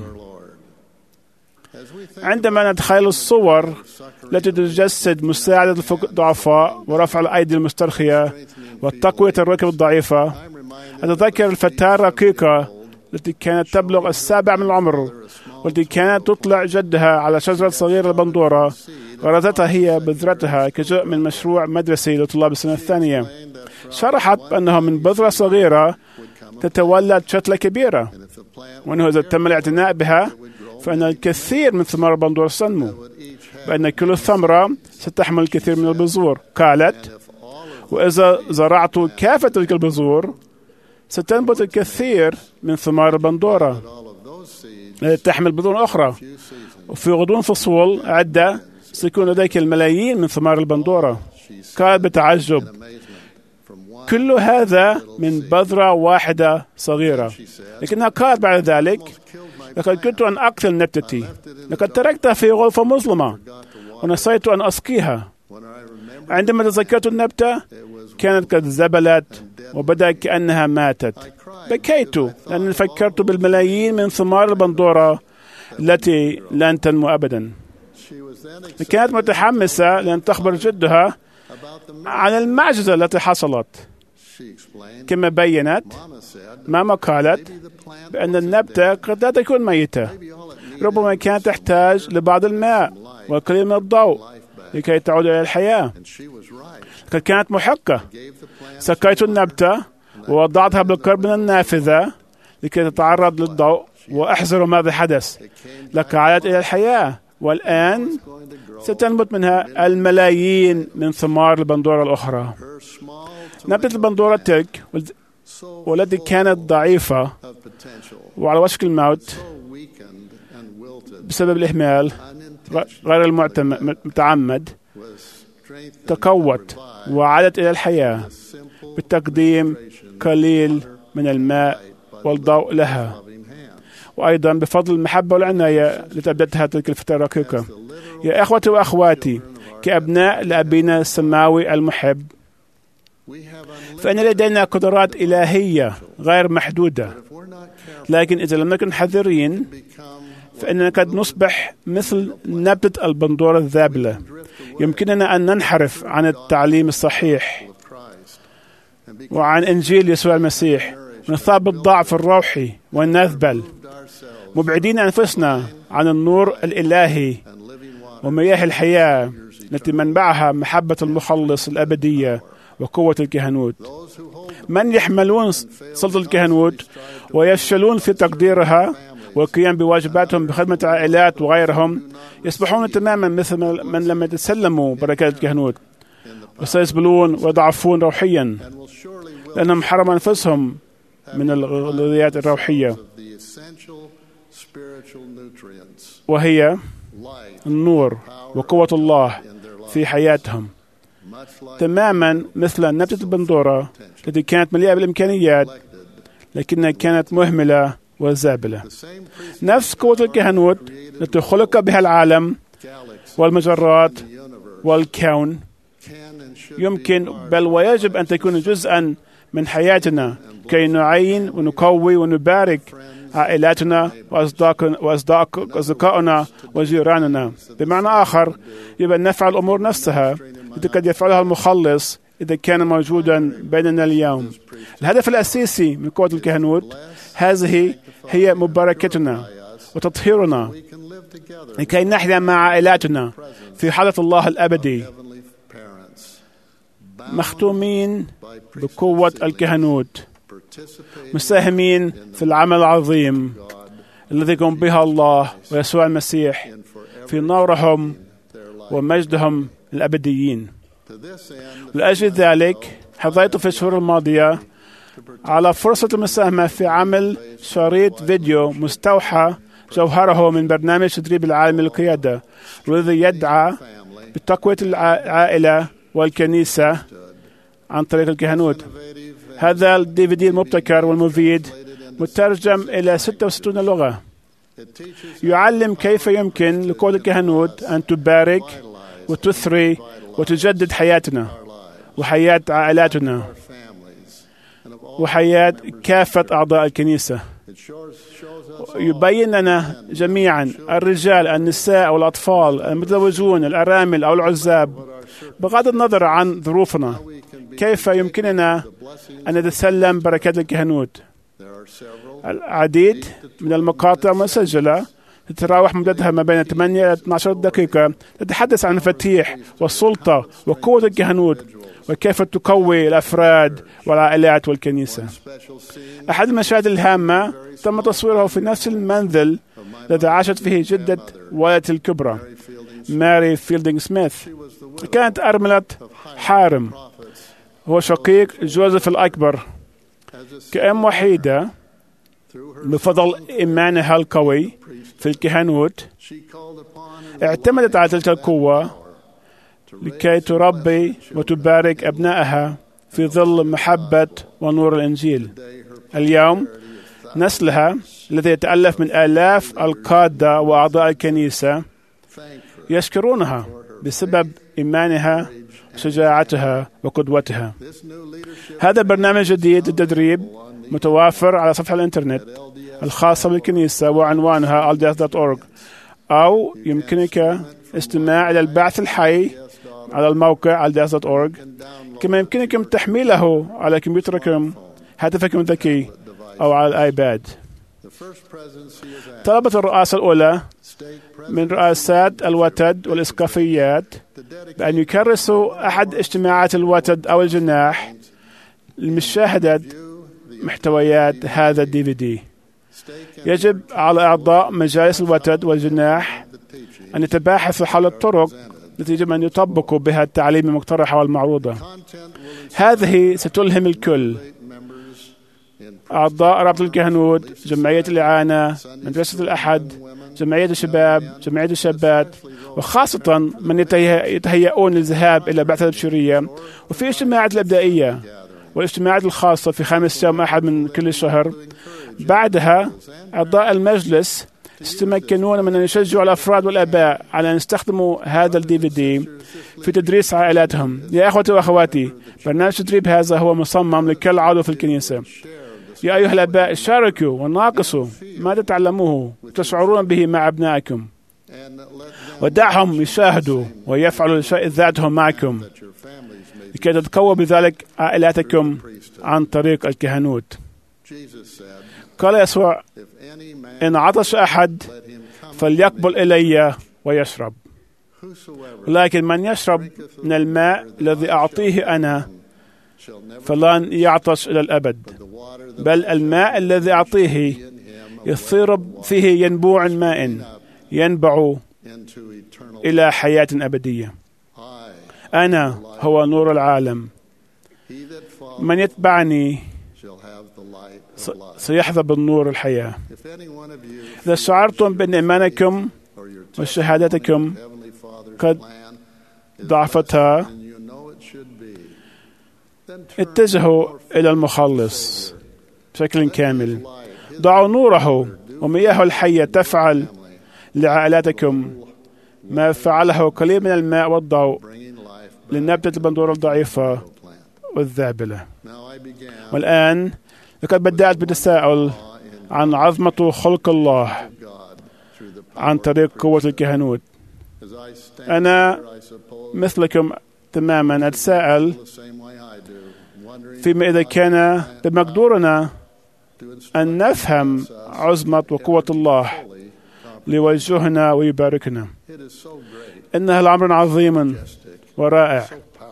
عندما نتخيل الصور التي تجسد مساعدة الضعفاء ورفع الأيدي المسترخية وتقوية الركب الضعيفة، أتذكر الفتاة الرقيقة التي كانت تبلغ السابع من العمر والتي كانت تطلع جدها على شجرة صغيرة البندورة غرزتها هي بذرتها كجزء من مشروع مدرسي لطلاب السنة الثانية. شرحت بأنها من بذرة صغيرة تتولد شتلة كبيرة، وأنه إذا تم الاعتناء بها فإن الكثير من ثمار البندور تنمو، بأن كل ثمرة ستحمل الكثير من البذور. قالت: وإذا زرعت كافة تلك البذور ستنبت الكثير من ثمار البندورة التي تحمل بذور أخرى، وفي غضون فصول عدة سيكون لديك الملايين من ثمار البندورة. قال بتعجب: كل هذا من بذرة واحدة صغيرة. لكنها قالت بعد ذلك: لقد كنت أن أقتل نبتتي، لقد تركتها في غرفة مظلمة ونسيت أن أسقيها. عندما تذكرت النبتة كانت قد زبلت وبدأ كأنها ماتت. بكيت لأنني فكرت بالملايين من ثمار البندورة التي لن تنمو أبدا. كانت متحمسة لأن تخبر جدها عن المعجزة التي حصلت. كما بيّنت، ماما قالت بأن النبتة قد لا تكون ميتة، ربما كانت تحتاج لبعض الماء والقليل من الضوء لكي تعود إلى الحياة. قد كانت محقة. سقيت النبتة ووضعتها بالقرب من النافذة لكي تتعرض للضوء وأحذر ماذا حدث. لقد عادت إلى الحياة والآن ستنبت منها الملايين من ثمار البندورة الأخرى. نبتة البندورة تلك والتي كانت ضعيفة وعلى وشك الموت بسبب الإهمال غير المتعمد تقوت وعادت إلى الحياة بتقديم قليل من الماء والضوء لها، وأيضا بفضل المحبة والعناية التي أبدتها تلك الفتاة الرقيقة. يا إخوتي وأخواتي، كأبناء لأبينا السماوي المحب، فإن لدينا قدرات إلهية غير محدودة، لكن إذا لم نكن حذرين فإننا قد نصبح مثل نبتة البندورة الذابلة. يمكننا أن ننحرف عن التعليم الصحيح وعن إنجيل يسوع المسيح، ونصاب بالضعف الروحي والنذبل، مبعدين أنفسنا عن النور الإلهي ومياه الحياة التي منبعها محبة المخلص الأبدية وقوة الكهنوت. من يحملون سلطة الكهنوت ويفشلون في تقديرها والقيام بواجباتهم بخدمة العائلات وغيرهم يصبحون تماما مثل من لم يتسلموا بركات الكهنوت، وسيسبلون ويضعفون روحيا لأنهم حرموا أنفسهم من الغذائيات الروحية، وهي النور وقوة الله في حياتهم، تماما مثل نبتة البندورة التي كانت مليئة بالإمكانيات لكنها كانت مهملة وزابلة. نفس قوة الكهنوت التي خلق بها العالم والمجرات والكون يمكن بل ويجب أن تكون جزءا من حياتنا كي نعين ونقوي ونبارك عائلاتنا وأصدقائنا وجيراننا. بمعنى آخر، يبقى نفعل الأمور نفسها التي قد يفعلها المخلص إذا كان موجودا بيننا اليوم. الهدف الأساسي من قوة الكهنوت هذه هي مباركتنا وتطهيرنا لكي نحيا مع عائلاتنا في حضرة الله الأبدي، مختومين بقوة الكهنوت، مساهمين في العمل العظيم الذي يقوم بها الله ويسوع المسيح في نورهم ومجدهم الأبديين. لأجل ذلك حظيت في الشهور الماضية على فرصة المساهمة في عمل شريط فيديو مستوحى جوهره من برنامج تدريب العالم للقيادة، والذي يدعى بتقوية العائلة والكنيسة عن طريق الكهنوت. هذا الدي في دي المبتكر والمفيد مترجم إلى ستة وستين لغة، يعلم كيف يمكن لقوة الكهنوت أن تبارك وتثري وتجدد حياتنا وحياة عائلاتنا وحياة كافة أعضاء الكنيسة. يبين لنا جميعا، الرجال، النساء والأطفال، المتزوجون، الأرامل أو العزاب، بغض النظر عن ظروفنا، كيف يمكننا أن نتسلم بركات الكهنوت. العديد من المقاطع مسجلة تتراوح مدتها ما بين ثمانية إلى اثنتي عشرة دقيقة تتحدث عن المفاتيح والسلطة وقوة الكهنوت وكيف تقوي الأفراد والعائلات والكنيسة. أحد المشاهد الهامة تم تصويره في نفس المنزل الذي عاشت فيه جدة والدتي الكبرى ماري فيلدينغ سميث. كانت أرملة حارم، هو شقيق جوزيف الأكبر. كأم وحيدة بفضل إيمانها القوي في الكهنوت اعتمدت على تلك القوة لكي تربي وتبارك أبنائها في ظل محبة ونور الإنجيل. اليوم نسلها الذي يتألف من آلاف القادة وأعضاء الكنيسة يشكرونها بسبب إيمانها وشجاعتها وقدوتها. هذا برنامج جديد للتدريب متوافر على صفحة الإنترنت الخاصة بالكنيسة وعنوانها إل دي إس دوت أورج، أو يمكنك استماع إلى البعث الحي على الموقع إل دي إس دوت أورج. كما يمكنكم تحميله على كمبيوتركم، هاتفكم الذكي أو على الآيباد. طلبت الرئاسة الأولى من رئاسات الوتد والإسقافيات بأن يكرسوا أحد اجتماعات الوتد أو الجناح لمشاهدة محتويات هذا الدي في دي. يجب على أعضاء مجالس الوتد والجناح أن يتباحثوا حول الطرق التي يجب أن يطبقوا بها التعليم المقترحة والمعروضة. هذه ستلهم الكل، أعضاء رابطة الكهنوت، جمعية الإعانة، مدرسة الأحد، جمعية الشباب، جمعية الشابات، وخاصة من يتهيئون للذهاب إلى بعثة البشرية، وفي اجتماعات الإبدائية والاجتماعات الخاصة في خامس يوم أحد من كل شهر. بعدها أعضاء المجلس يتمكنون من أن يشجعوا الأفراد والآباء على أن يستخدموا هذا الدي في دي في تدريس عائلاتهم. يا أخوتي وأخواتي، برنامج التدريب هذا هو مصمم لكل عضو في الكنيسة. يا أيها الآباء، شاركوا وناقصوا ما تتعلموه وتشعرون به مع أبنائكم، ودعهم يشاهدوا ويفعلوا الشيء ذاتهم معكم لكي تتقوى بذلك عائلاتكم عن طريق الكهنوت. قال يسوع: إن عطش أحد فليقبل إلي ويشرب، ولكن من يشرب من الماء الذي أعطيه أنا فلن يعطش إلى الأبد، بل الماء الذي أعطيه يصير فيه ينبوع ماء ينبع إلى حياة أبدية. أنا هو نور العالم، من يتبعني سيحظى بالنور الحياة. إذا شعرتم بأن إيمانكم وشهادتكم قد ضعفتها، اتجهوا إلى المخلص بشكل كامل. ضعوا نوره ومياه الحية تفعل لعائلاتكم ما فعله قليل من الماء والضوء لنبتة البندورة الضعيفة والذابلة. والآن لقد بدأت بالتساؤل عن عظمة خلق الله عن طريق قوة الكهنوت. أنا مثلكم تماما أتساءل فيما إذا كان بمقدورنا أن نفهم عظمة وقوة الله ليوجهنا ويباركنا. إنها الأمر عظيم ورائع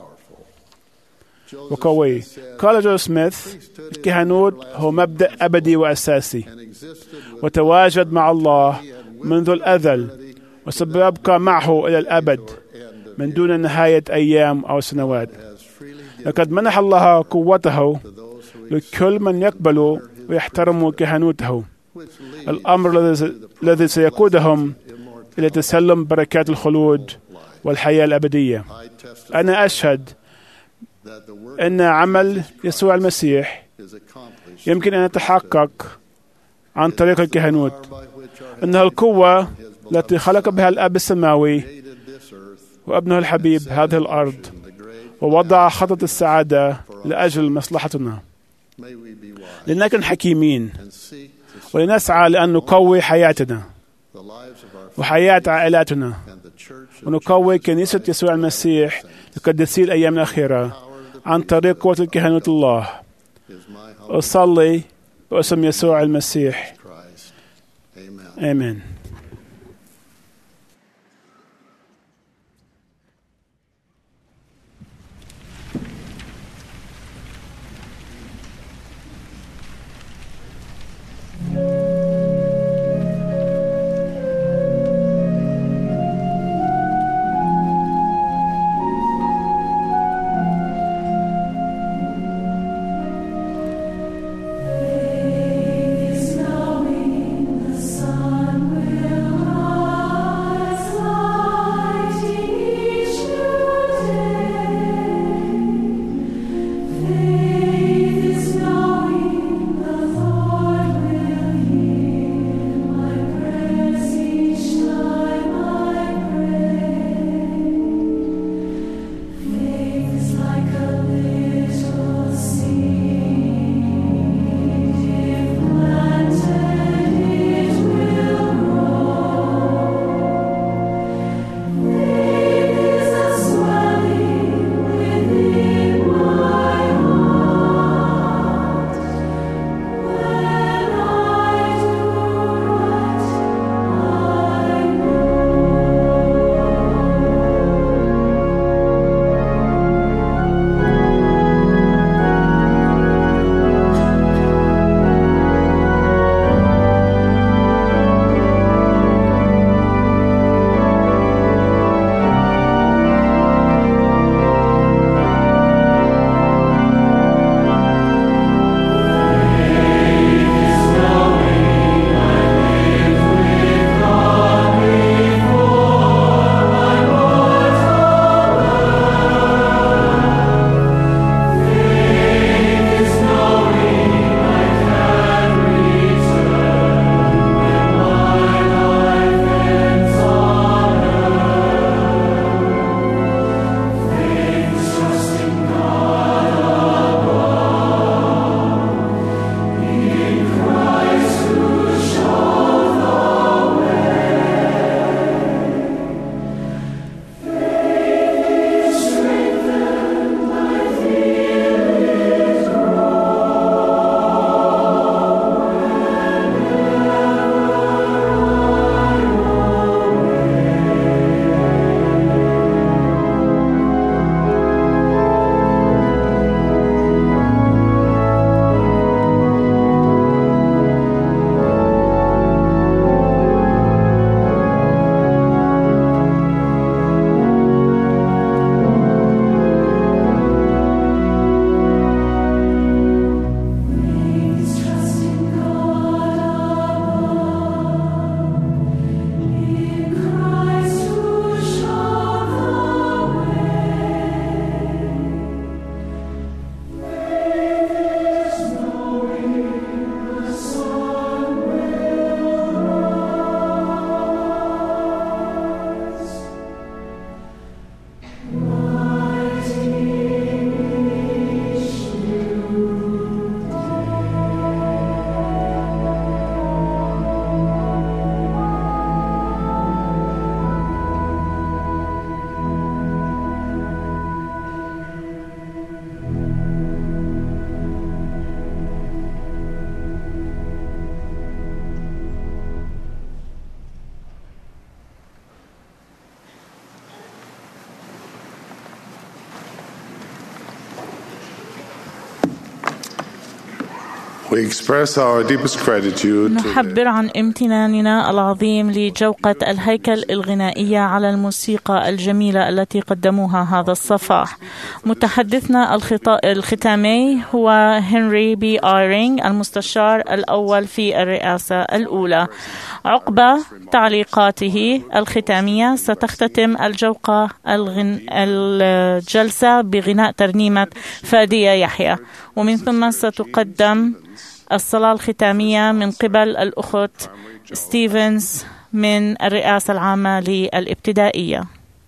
وقوي. قال جو سميث: الكهنوت هو مبدأ أبدي وأساسي، وتواجد مع الله منذ الأزل وسيبقى معه إلى الأبد من دون نهاية أيام أو سنوات. لقد منح الله قوته لكل من يقبل ويحترم كهنوته، الأمر الذي سيقودهم إلى تسلم بركات الخلود والحياة الأبدية. أنا أشهد أن عمل يسوع المسيح يمكن أن يتحقق عن طريق الكهنوت، إنها القوة التي خلق بها الأب السماوي وابنه الحبيب هذه الأرض، ووضع خطة السعادة لأجل مصلحتنا. لنكن حكيمين ولنسعى لأن نقوي حياتنا وحياة عائلاتنا، ونقوي كنيسة يسوع المسيح لقدسي الأيام الأخيرة عن طريق قوة الكهنوت الله. أصلي باسم يسوع المسيح، آمين. Is now in the sun. We express our deepest gratitude to نحبر عن امتناننا العظيم لجوقة الهيكل الغنائية على الموسيقى الجميلة التي قدموها هذا الصباح. متحدثنا الختامي هو هنري بي آيرينغ، المستشار الأول في الرئاسة الأولى. عقب تعليقاته الختامية ستختتم الجوقة الغن... الجلسة بغناء ترنيمة فادية يحيى، ومن ثم ستقدم الصلاة الختامية من قبل الأخت ستيفنز من الرئاسة العامة للابتدائية.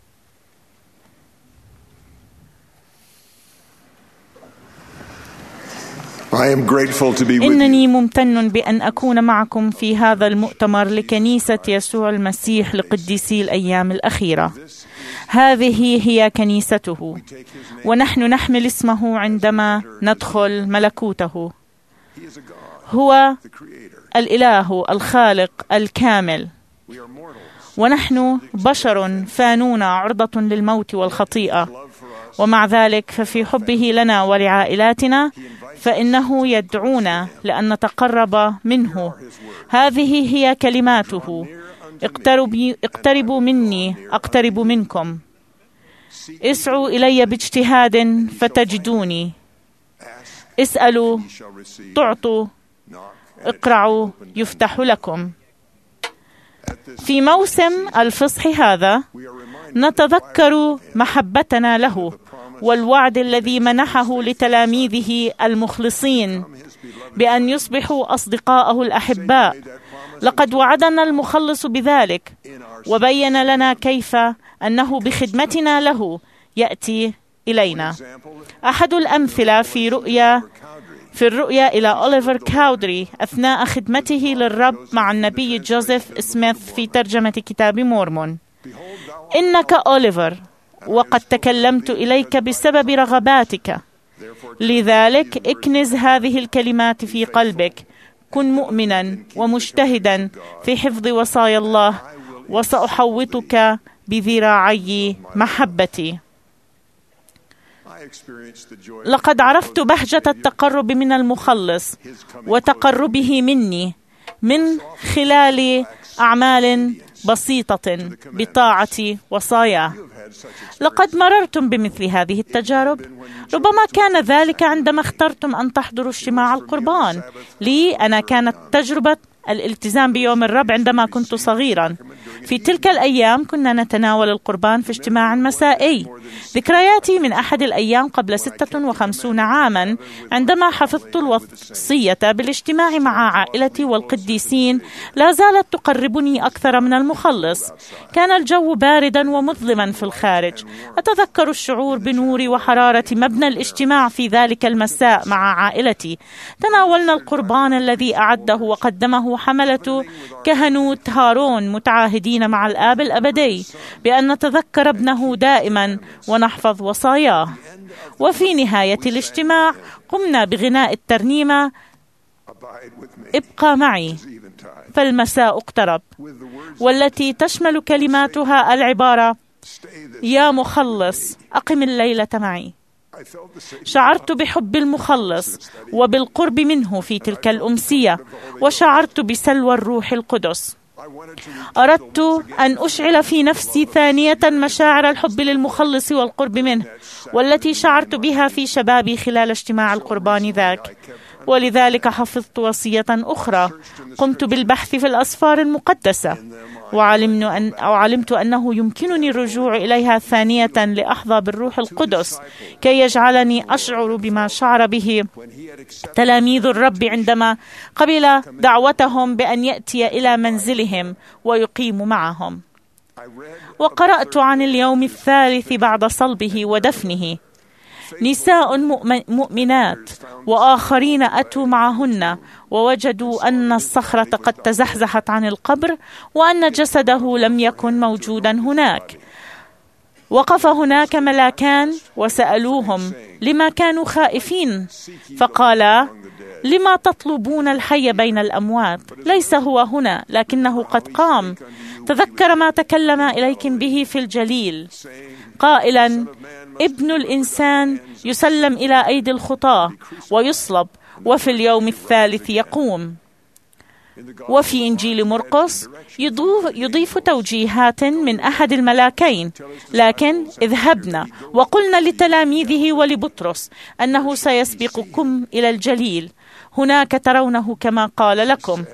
I am grateful to be with إنني ممتن بأن أكون معكم في هذا المؤتمر لكنيسة يسوع المسيح لقديسي الأيام الأخيرة. هذه هي كنيسته، ونحن نحمل اسمه عندما ندخل ملكوته. هو الإله الخالق الكامل، ونحن بشر فانون عرضة للموت والخطيئة، ومع ذلك ففي حبه لنا ولعائلاتنا فإنه يدعونا لأن نتقرب منه. هذه هي كلماته: اقتربوا, اقتربوا مني أقترب منكم، اسعوا إلي باجتهاد فتجدوني، اسألوا تعطوا، اقرعوا يفتح لكم. في موسم الفصح هذا نتذكر محبتنا له والوعد الذي منحه لتلاميذه المخلصين بأن يصبحوا أصدقاءه الأحباء. لقد وعدنا المخلص بذلك، وبين لنا كيف أنه بخدمتنا له يأتي إلينا. أحد الأمثلة في رؤيا في الرؤيا إلى أوليفر كاودري أثناء خدمته للرب مع النبي جوزيف سميث في ترجمة كتاب مورمون: إنك أوليفر، وقد تكلمت إليك بسبب رغباتك، لذلك اكنز هذه الكلمات في قلبك، كن مؤمنا ومجتهدا في حفظ وصايا الله، وسأحوطك بذراعي محبتي. لقد عرفت بهجة التقرب من المخلص وتقربه مني من خلال أعمال بسيطة بطاعة وصاياه. لقد مررتم بمثل هذه التجارب. ربما كان ذلك عندما اخترتم أن تحضروا اجتماع القربان. لي أنا كانت تجربة الالتزام بيوم الرب عندما كنت صغيرا. في تلك الأيام كنا نتناول القربان في اجتماع مسائي. ذكرياتي من أحد الأيام قبل ستة وخمسين عاما عندما حفظت الوصية بالاجتماع مع عائلتي والقديسين لا زالت تقربني أكثر من المخلص. كان الجو باردا ومظلما في الخارج. أتذكر الشعور بنور وحرارة مبنى الاجتماع في ذلك المساء مع عائلتي. تناولنا القربان الذي أعده وقدمه حملة كهنوت هارون متعاهدين مع الآب الأبدي بأن نتذكر ابنه دائما ونحفظ وصاياه. وفي نهاية الاجتماع قمنا بغناء الترنيمة ابقى معي فالمساء اقترب، والتي تشمل كلماتها العبارة يا مخلص أقم الليلة معي. شعرت بحب المخلص وبالقرب منه في تلك الأمسية، وشعرت بسلوى الروح القدس. أردت أن أشعل في نفسي ثانية مشاعر الحب للمخلص والقرب منه، والتي شعرت بها في شبابي خلال اجتماع القربان ذاك. ولذلك حفظت وصية أخرى. قمت بالبحث في الأسفار المقدسة، وعلمت, أن أو علمت أنه يمكنني الرجوع إليها ثانية لأحظى بالروح القدس كي يجعلني أشعر بما شعر به تلاميذ الرب عندما قبل دعوتهم بأن يأتي إلى منزلهم ويقيم معهم. وقرأت عن اليوم الثالث بعد صلبه ودفنه. نساء مؤمنات وآخرين أتوا معهن ووجدوا أن الصخرة قد تزحزحت عن القبر وأن جسده لم يكن موجودا هناك. وقف هناك ملاكان وسألوهم لما كانوا خائفين، فقالا لما تطلبون الحي بين الأموات؟ ليس هو هنا لكنه قد قام. تذكر ما تكلم إليكم به في الجليل قائلا ابن الإنسان يسلم إلى أيدي الخطاة ويصلب، وفي اليوم الثالث يقوم. وفي إنجيل مرقس يضيف, يضيف توجيهات من أحد الملاكين: لكن اذهبنا وقلنا لتلاميذه ولبطرس أنه سيسبقكم إلى الجليل، هناك ترونه كما قال لكم.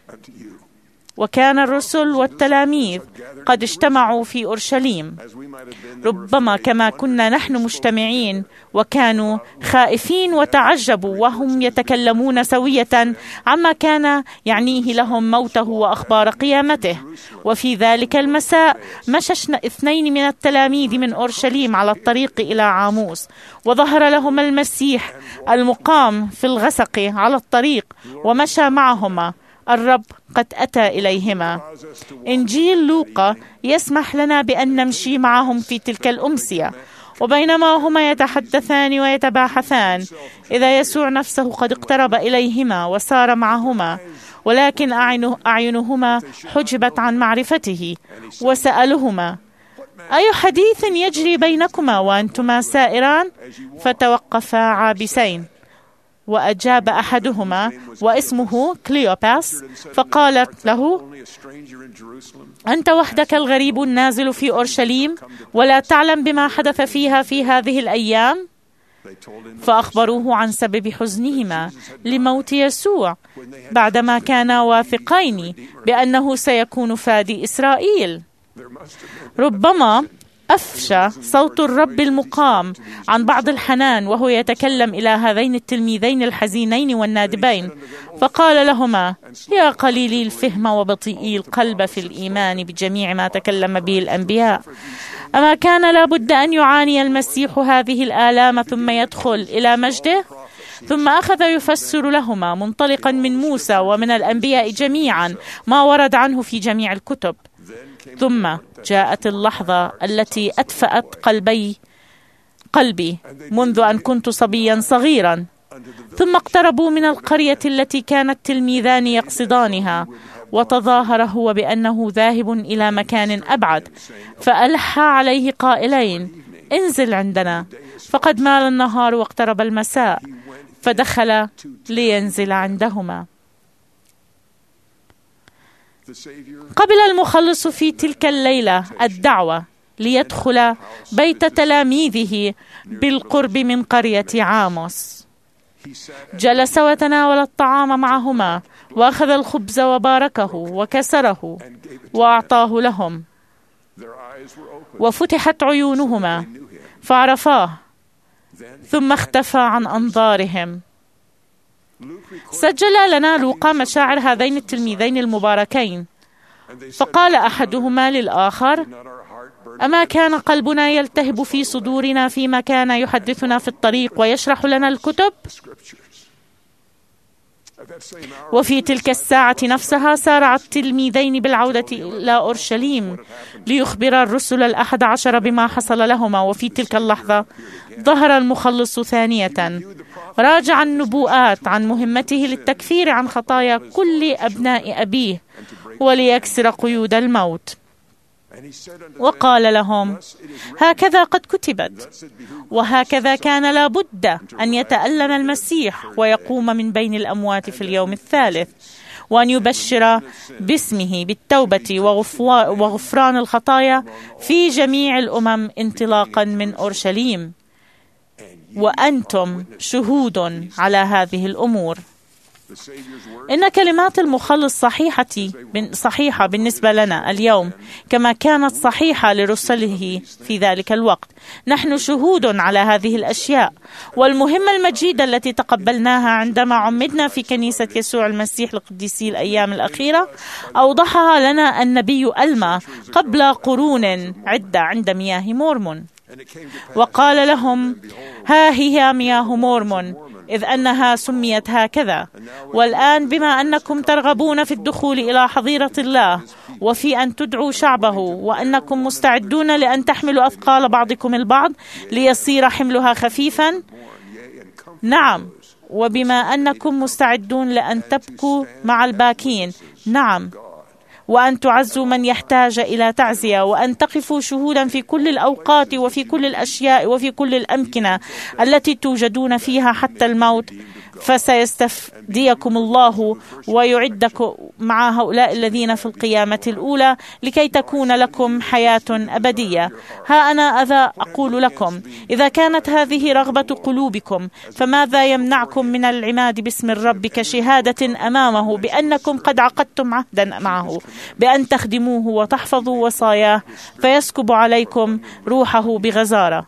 وكان الرسل والتلاميذ قد اجتمعوا في أورشليم، ربما كما كنا نحن مجتمعين، وكانوا خائفين وتعجبوا وهم يتكلمون سوية عما كان يعنيه لهم موته وأخبار قيامته. وفي ذلك المساء مششنا اثنين من التلاميذ من أورشليم على الطريق إلى عاموس، وظهر لهم المسيح المقام في الغسق على الطريق ومشى معهما، الرب قد أتى إليهما. إنجيل لوقا يسمح لنا بأن نمشي معهم في تلك الأمسية، وبينما هما يتحدثان ويتباحثان إذا يسوع نفسه قد اقترب إليهما وسار معهما، ولكن أعينهما حجبت عن معرفته، وسألهما: أي حديث يجري بينكما وأنتما سائران؟ فتوقفا عابسين. وأجاب أحدهما واسمه كليوباس فقالت له: أنت وحدك الغريب النازل في أورشليم ولا تعلم بما حدث فيها في هذه الأيام؟ فأخبروه عن سبب حزنهما لموت يسوع بعدما كانا واثقين بأنه سيكون فادي إسرائيل. ربما أفشى صوت الرب المقام عن بعض الحنان وهو يتكلم إلى هذين التلميذين الحزينين والنادبين، فقال لهما: يا قليلي الفهم وبطيئي القلب في الإيمان بجميع ما تكلم به الأنبياء، أما كان لابد أن يعاني المسيح هذه الآلام ثم يدخل إلى مجده؟ ثم أخذ يفسر لهما منطلقا من موسى ومن الأنبياء جميعا ما ورد عنه في جميع الكتب. ثم جاءت اللحظة التي أدفأت قلبي قلبي منذ أن كنت صبيا صغيرا. ثم اقتربوا من القرية التي كان التلميذان يقصدانها، وتظاهر هو بأنه ذاهب إلى مكان أبعد، فألح عليه قائلين: انزل عندنا، فقد مال النهار واقترب المساء، فدخل لينزل عندهما. قبل المخلص في تلك الليلة الدعوة ليدخل بيت تلاميذه بالقرب من قرية عاموس. جلس وتناول الطعام معهما، وأخذ الخبز وباركه وكسره وأعطاه لهم، وفتحت عيونهما فعرفاه، ثم اختفى عن أنظارهم. سجل لنا لوقا مشاعر هذين التلميذين المباركين، فقال أحدهما للآخر: أما كان قلبنا يلتهب في صدورنا فيما كان يحدثنا في الطريق ويشرح لنا الكتب؟ وفي تلك الساعة نفسها سارع التلميذين بالعودة إلى أورشليم ليخبر الرسل الأحد عشر بما حصل لهما. وفي تلك اللحظة ظهر المخلص ثانية، راجع النبوءات عن مهمته للتكفير عن خطايا كل أبناء أبيه وليكسر قيود الموت. وقال لهم: هكذا قد كتبت، وهكذا كان لابد أن يتألم المسيح ويقوم من بين الأموات في اليوم الثالث، وأن يبشر باسمه بالتوبة وغفران الخطايا في جميع الأمم انطلاقا من أورشليم، وأنتم شهود على هذه الأمور. إن كلمات المخلص صحيحة صحيحة بالنسبة لنا اليوم كما كانت صحيحة لرسله في ذلك الوقت. نحن شهود على هذه الأشياء، والمهمة المجيدة التي تقبلناها عندما عمدنا في كنيسة يسوع المسيح لقديسي الأيام الأخيرة أوضحها لنا النبي ألما قبل قرون عدة عند مياه مورمون، وقال لهم: ها هي مياه مورمون، إذ أنها سميت هكذا. والآن بما أنكم ترغبون في الدخول إلى حظيرة الله وفي أن تدعوا شعبه، وأنكم مستعدون لأن تحملوا أثقال بعضكم البعض ليصير حملها خفيفا، نعم، وبما أنكم مستعدون لأن تبكوا مع الباكين، نعم، وأن تعزوا من يحتاج إلى تعزية، وأن تقفوا شهودا في كل الأوقات وفي كل الأشياء وفي كل الأمكنة التي توجدون فيها حتى الموت، فسيستفديكم الله ويعدكم مع هؤلاء الذين في القيامة الأولى لكي تكون لكم حياة أبدية. ها أنا أذا أقول لكم، إذا كانت هذه رغبة قلوبكم فماذا يمنعكم من العماد باسم الرب كشهادة أمامه بأنكم قد عقدتم عهدا معه بأن تخدموه وتحفظوا وصاياه فيسكب عليكم روحه بغزارة.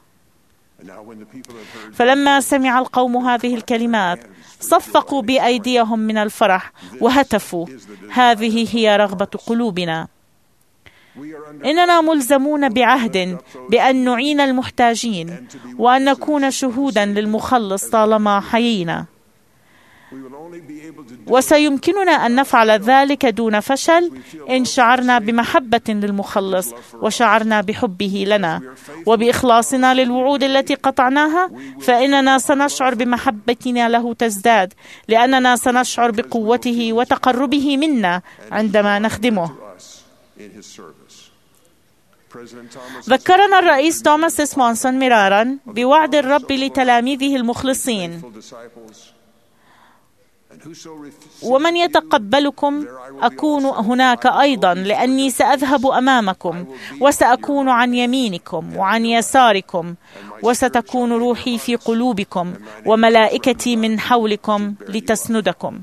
فلما سمع القوم هذه الكلمات صفقوا بأيديهم من الفرح وهتفوا: هذه هي رغبة قلوبنا. إننا ملزمون بعهد بأن نعين المحتاجين وأن نكون شهودا للمخلص طالما حيينا، وسيمكننا أن نفعل ذلك دون فشل إن شعرنا بمحبة للمخلص وشعرنا بحبه لنا وبإخلاصنا للوعود التي قطعناها، فإننا سنشعر بمحبتنا له تزداد، لأننا سنشعر بقوته وتقربه منا عندما نخدمه. ذكرنا الرئيس توماس اسمونسون مرارا بوعد الرب لتلاميذه المخلصين: ومن يتقبلكم أكون هناك أيضا، لأني سأذهب أمامكم وسأكون عن يمينكم وعن يساركم، وستكون روحي في قلوبكم وملائكتي من حولكم لتسندكم.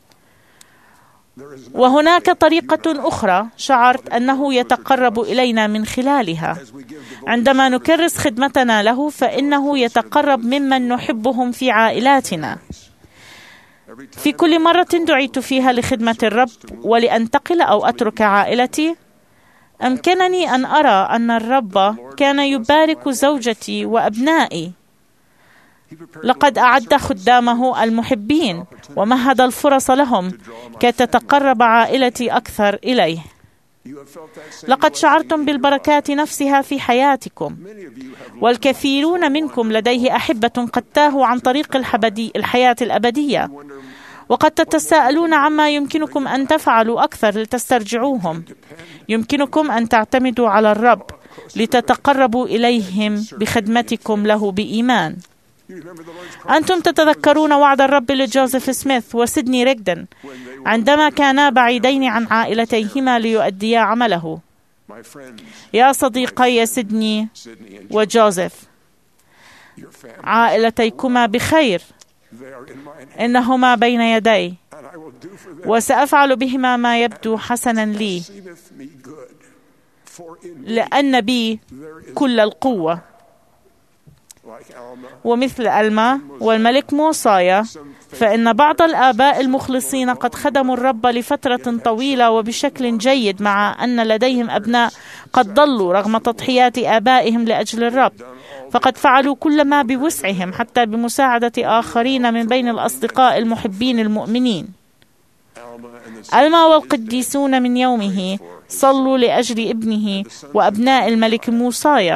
وهناك طريقة أخرى شعرت أنه يتقرب إلينا من خلالها. عندما نكرس خدمتنا له فإنه يتقرب ممن نحبهم في عائلاتنا. في كل مرة دعيت فيها لخدمة الرب ولأنتقل أو أترك عائلتي، أمكنني أن أرى أن الرب كان يبارك زوجتي وأبنائي. لقد أعد خدامه المحبين ومهد الفرص لهم كي تتقرب عائلتي أكثر إليه. لقد شعرتم بالبركات نفسها في حياتكم، والكثيرون منكم لديه أحبة قد تاهوا عن طريق الحبدي الحياة الأبدية، وقد تتساءلون عما يمكنكم أن تفعلوا أكثر لتسترجعوهم. يمكنكم أن تعتمدوا على الرب لتتقربوا إليهم بخدمتكم له بإيمان. أنتم تتذكرون وعد الرب لجوزيف سميث وسيدني ريغدن عندما كانا بعيدين عن عائلتيهما ليؤديا عمله. يا صديقي سيدني وجوزيف، عائلتيكما بخير، إنهما بين يدي، وسأفعل بهما ما يبدو حسنا لي، لأن بي كل القوة. ومثل ألما والملك موصايا، فإن بعض الآباء المخلصين قد خدموا الرب لفترة طويلة وبشكل جيد، مع أن لديهم أبناء قد ضلوا رغم تضحيات آبائهم لأجل الرب، فقد فعلوا كل ما بوسعهم حتى بمساعدة آخرين من بين الأصدقاء المحبين المؤمنين. ألما والقديسون من يومه صلوا لأجل ابنه وأبناء الملك موصايا،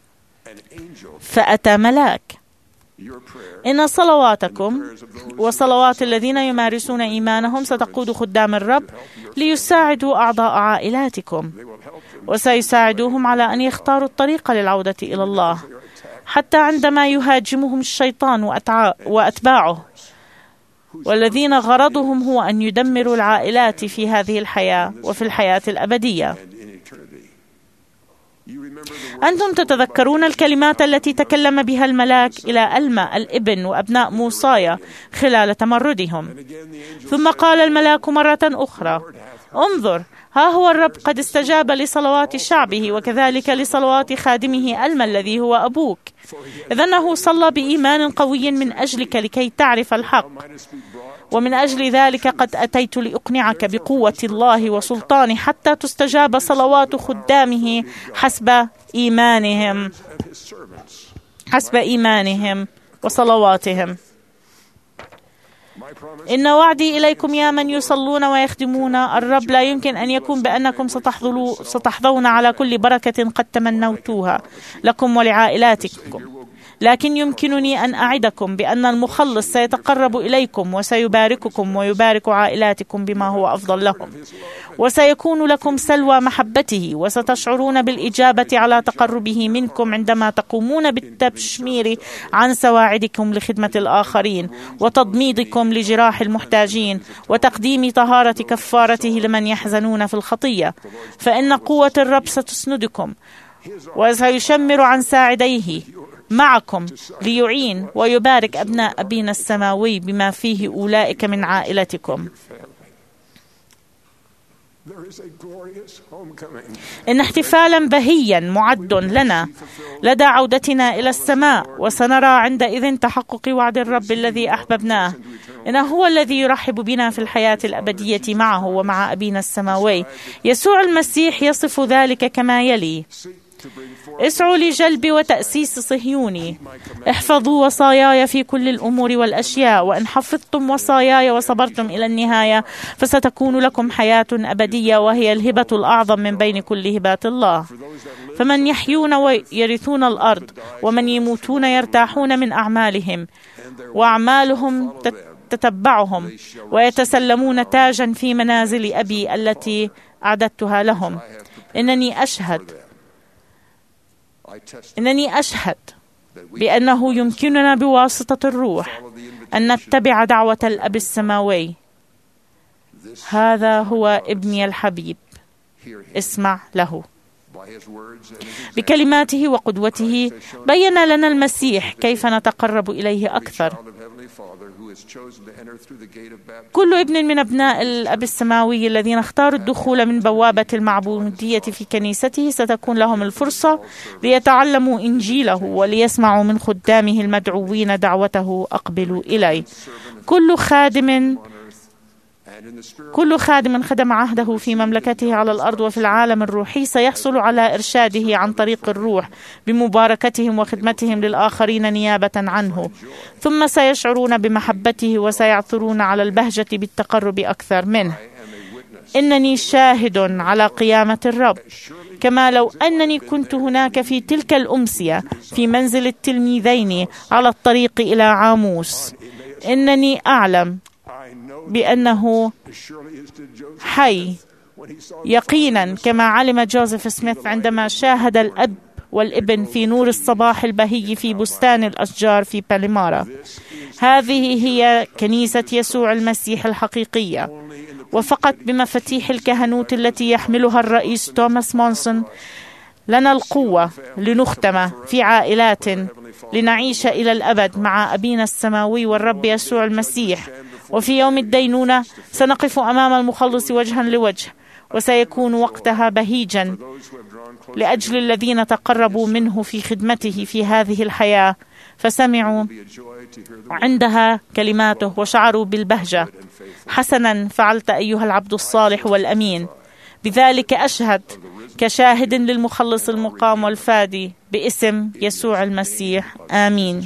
فأتى ملاك. إن صلواتكم وصلوات الذين يمارسون إيمانهم ستقود خدام الرب ليساعدوا أعضاء عائلاتكم، وسيساعدوهم على أن يختاروا الطريق للعودة إلى الله، حتى عندما يهاجمهم الشيطان وأتباعه، والذين غرضهم هو أن يدمروا العائلات في هذه الحياة وفي الحياة الأبدية. أنتم تتذكرون الكلمات التي تكلم بها الملاك إلى ألما الابن وأبناء موصايا خلال تمردهم. ثم قال الملاك مرة أخرى: انظر، ها هو الرب قد استجاب لصلوات شعبه وكذلك لصلوات خادمه ألما الذي هو أبوك، إذ أنه صلى بإيمان قوي من أجلك لكي تعرف الحق، ومن أجل ذلك قد أتيت لأقنعك بقوة الله وسلطانه حتى تستجاب صلوات خدامه حسب إيمانهم حسب إيمانهم وصلواتهم. إن وعدي إليكم يا من يصلون ويخدمون الرب لا يمكن أن يكون بأنكم ستحظون على كل بركة قد تمنوتوها لكم ولعائلاتكم، لكن يمكنني أن أعدكم بأن المخلص سيتقرب إليكم وسيبارككم ويبارك عائلاتكم بما هو أفضل لهم، وسيكون لكم سلوى محبته، وستشعرون بالإجابة على تقربه منكم عندما تقومون بالتبشمير عن سواعدكم لخدمة الآخرين وتضميدكم لجراح المحتاجين وتقديم طهارة كفارته لمن يحزنون في الخطية، فإن قوة الرب ستسندكم وسيشمر عن ساعديه معكم ليعين ويبارك أبناء أبينا السماوي بما فيه أولئك من عائلتكم. إن احتفالا بهيا معد لنا لدى عودتنا إلى السماء، وسنرى عندئذ تحقق وعد الرب الذي أحببناه. إنه هو الذي يرحب بنا في الحياة الأبدية معه ومع أبينا السماوي. يسوع المسيح يصف ذلك كما يلي: اسعوا لجلب وتأسيس صهيوني، احفظوا وصاياي في كل الأمور والأشياء، وإن حفظتم وصاياي وصبرتم إلى النهاية فستكون لكم حياة أبدية، وهي الهبة الأعظم من بين كل هبات الله. فمن يحيون ويرثون الأرض، ومن يموتون يرتاحون من أعمالهم، وأعمالهم تتبعهم، ويتسلمون تاجا في منازل أبي التي أعددتها لهم. إنني أشهد إنني أشهد بأنه يمكننا بواسطة الروح أن نتبع دعوة الأب السماوي. هذا هو ابني الحبيب، اسمع له. بكلماته وقدوته بين لنا المسيح كيف نتقرب إليه أكثر. كل ابن من أبناء الأب السماوي الذين اختاروا الدخول من بوابة المعبودية في كنيسته ستكون لهم الفرصة ليتعلموا إنجيله وليسمعوا من خدامه المدعوين دعوته: أقبلوا إلي. كل خادم كل خادم خدم عهده في مملكته على الأرض وفي العالم الروحي سيحصل على إرشاده عن طريق الروح بمباركتهم وخدمتهم للآخرين نيابة عنه، ثم سيشعرون بمحبته وسيعثرون على البهجة بالتقرب أكثر منه. إنني شاهد على قيامة الرب، كما لو أنني كنت هناك في تلك الأمسية في منزل التلميذين على الطريق إلى عاموس. إنني أعلم بأنه حي يقينا، كما علم جوزيف سميث عندما شاهد الأب والابن في نور الصباح البهي في بستان الأشجار في باليمارا. هذه هي كنيسة يسوع المسيح الحقيقية، وفقط بمفاتيح الكهنوت التي يحملها الرئيس توماس مونسون لنا القوة لنختم في عائلات لنعيش إلى الأبد مع أبينا السماوي والرب يسوع المسيح. وفي يوم الدينونة سنقف أمام المخلص وجها لوجه، وسيكون وقتها بهيجا لأجل الذين تقربوا منه في خدمته في هذه الحياة، فسمعوا عندها كلماته وشعروا بالبهجة. حسنا فعلت أيها العبد الصالح والأمين. بذلك أشهد كشاهد للمخلص المقام والفادي باسم يسوع المسيح. آمين.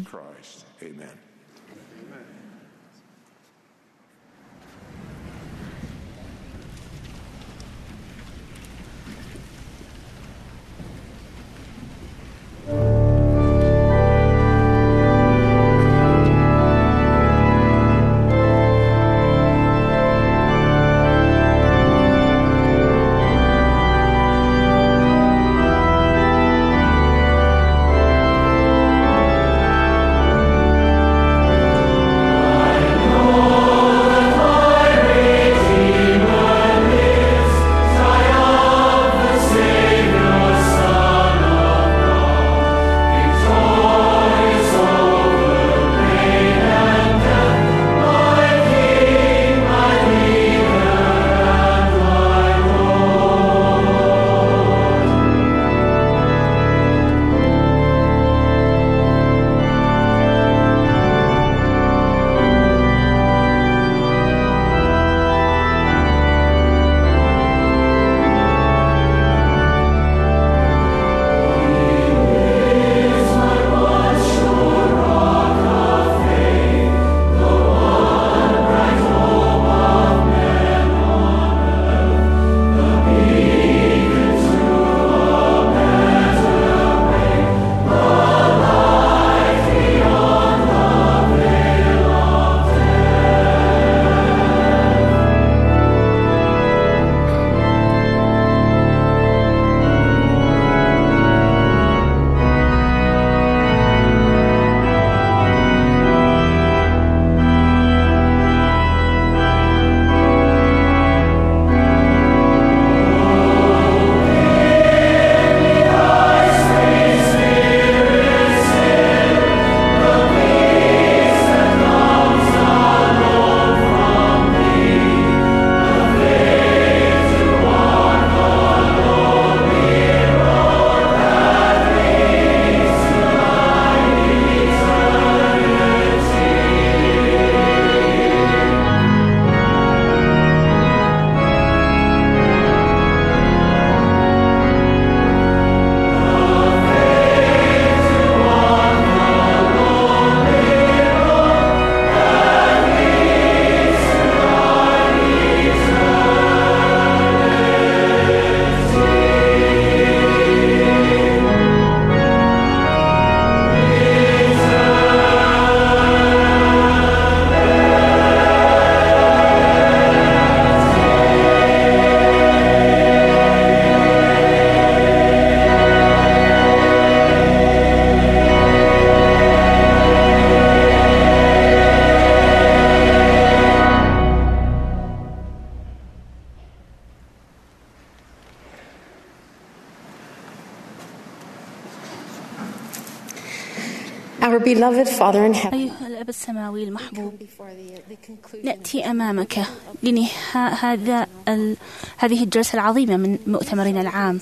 Our beloved Father in heaven. أيها الأب السماوي المحبوب، نأتي أمامك لنهاية هذا ال... هذه الجلسة العظيمة من مؤتمرنا العام.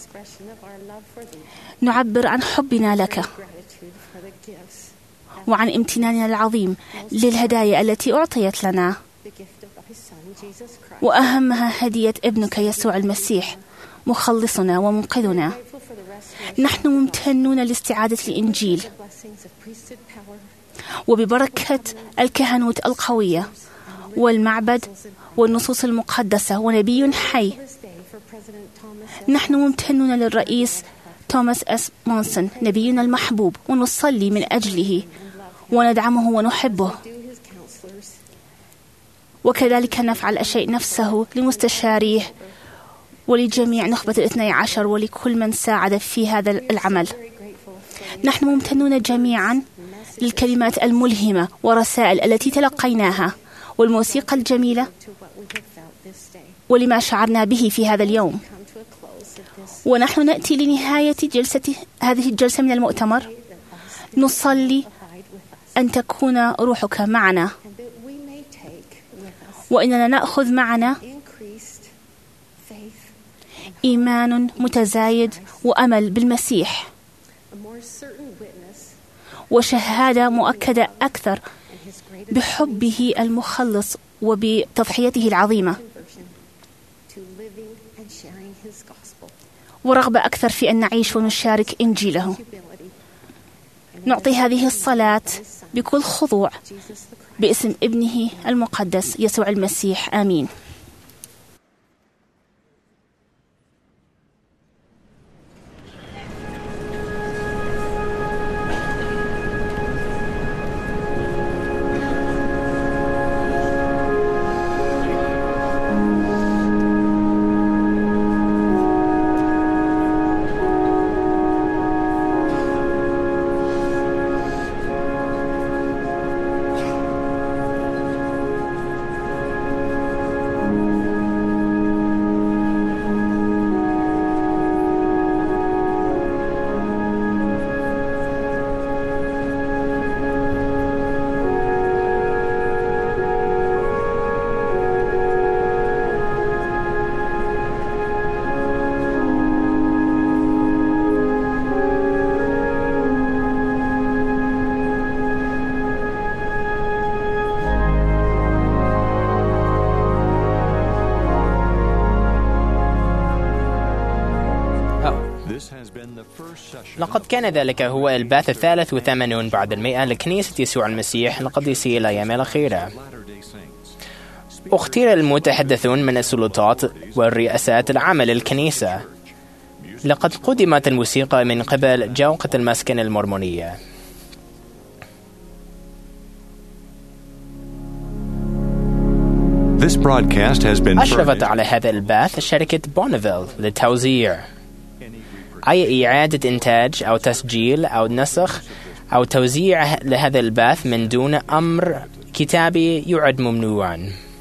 نعبر عن حبنا لك وعن امتناننا العظيم للهدايا التي أعطيت لنا، وأهمها هدية ابنك يسوع المسيح مخلصنا ومنقذنا. نحن ممتنون لاستعادة الإنجيل وببركة الكهنوت القوية والمعبد والنصوص المقدسة ونبي حي. نحن ممتنون للرئيس توماس اس مونسون نبينا المحبوب، ونصلي من أجله وندعمه ونحبه، وكذلك نفعل الشيء نفسه لمستشاريه ولجميع نخبة الاثني عشر ولكل من ساعد في هذا العمل. نحن ممتنون جميعا للكلمات الملهمة ورسائل التي تلقيناها والموسيقى الجميلة ولما شعرنا به في هذا اليوم. ونحن نأتي لنهاية جلسة هذه الجلسة من المؤتمر، نصلي أن تكون روحك معنا، وإننا نأخذ معنا إيمان متزايد وأمل بالمسيح، وشهادة مؤكدة أكثر بحبه المخلص وبتضحيته العظيمة، ورغبة أكثر في أن نعيش ونشارك إنجيله. نعطي هذه الصلاة بكل خضوع باسم ابنه المقدس يسوع المسيح، آمين. لقد كان ذلك هو الباث الثالث والثمانون بعد المئة لكنيسة يسوع المسيح القديسية الأيام الأخيرة. اختير المتحدثون من السلطات والرئاسات العامة للكنيسة. لقد قدمت الموسيقى من قبل جوقة المسكن المورمونية. This broadcast has been أشرفت على هذا الباث شركة بونيفيل للتوزيع. أي إعادة إنتاج أو تسجيل أو نسخ أو توزيع لهذا الباث من دون أمر كتابي يعد ممنوعا.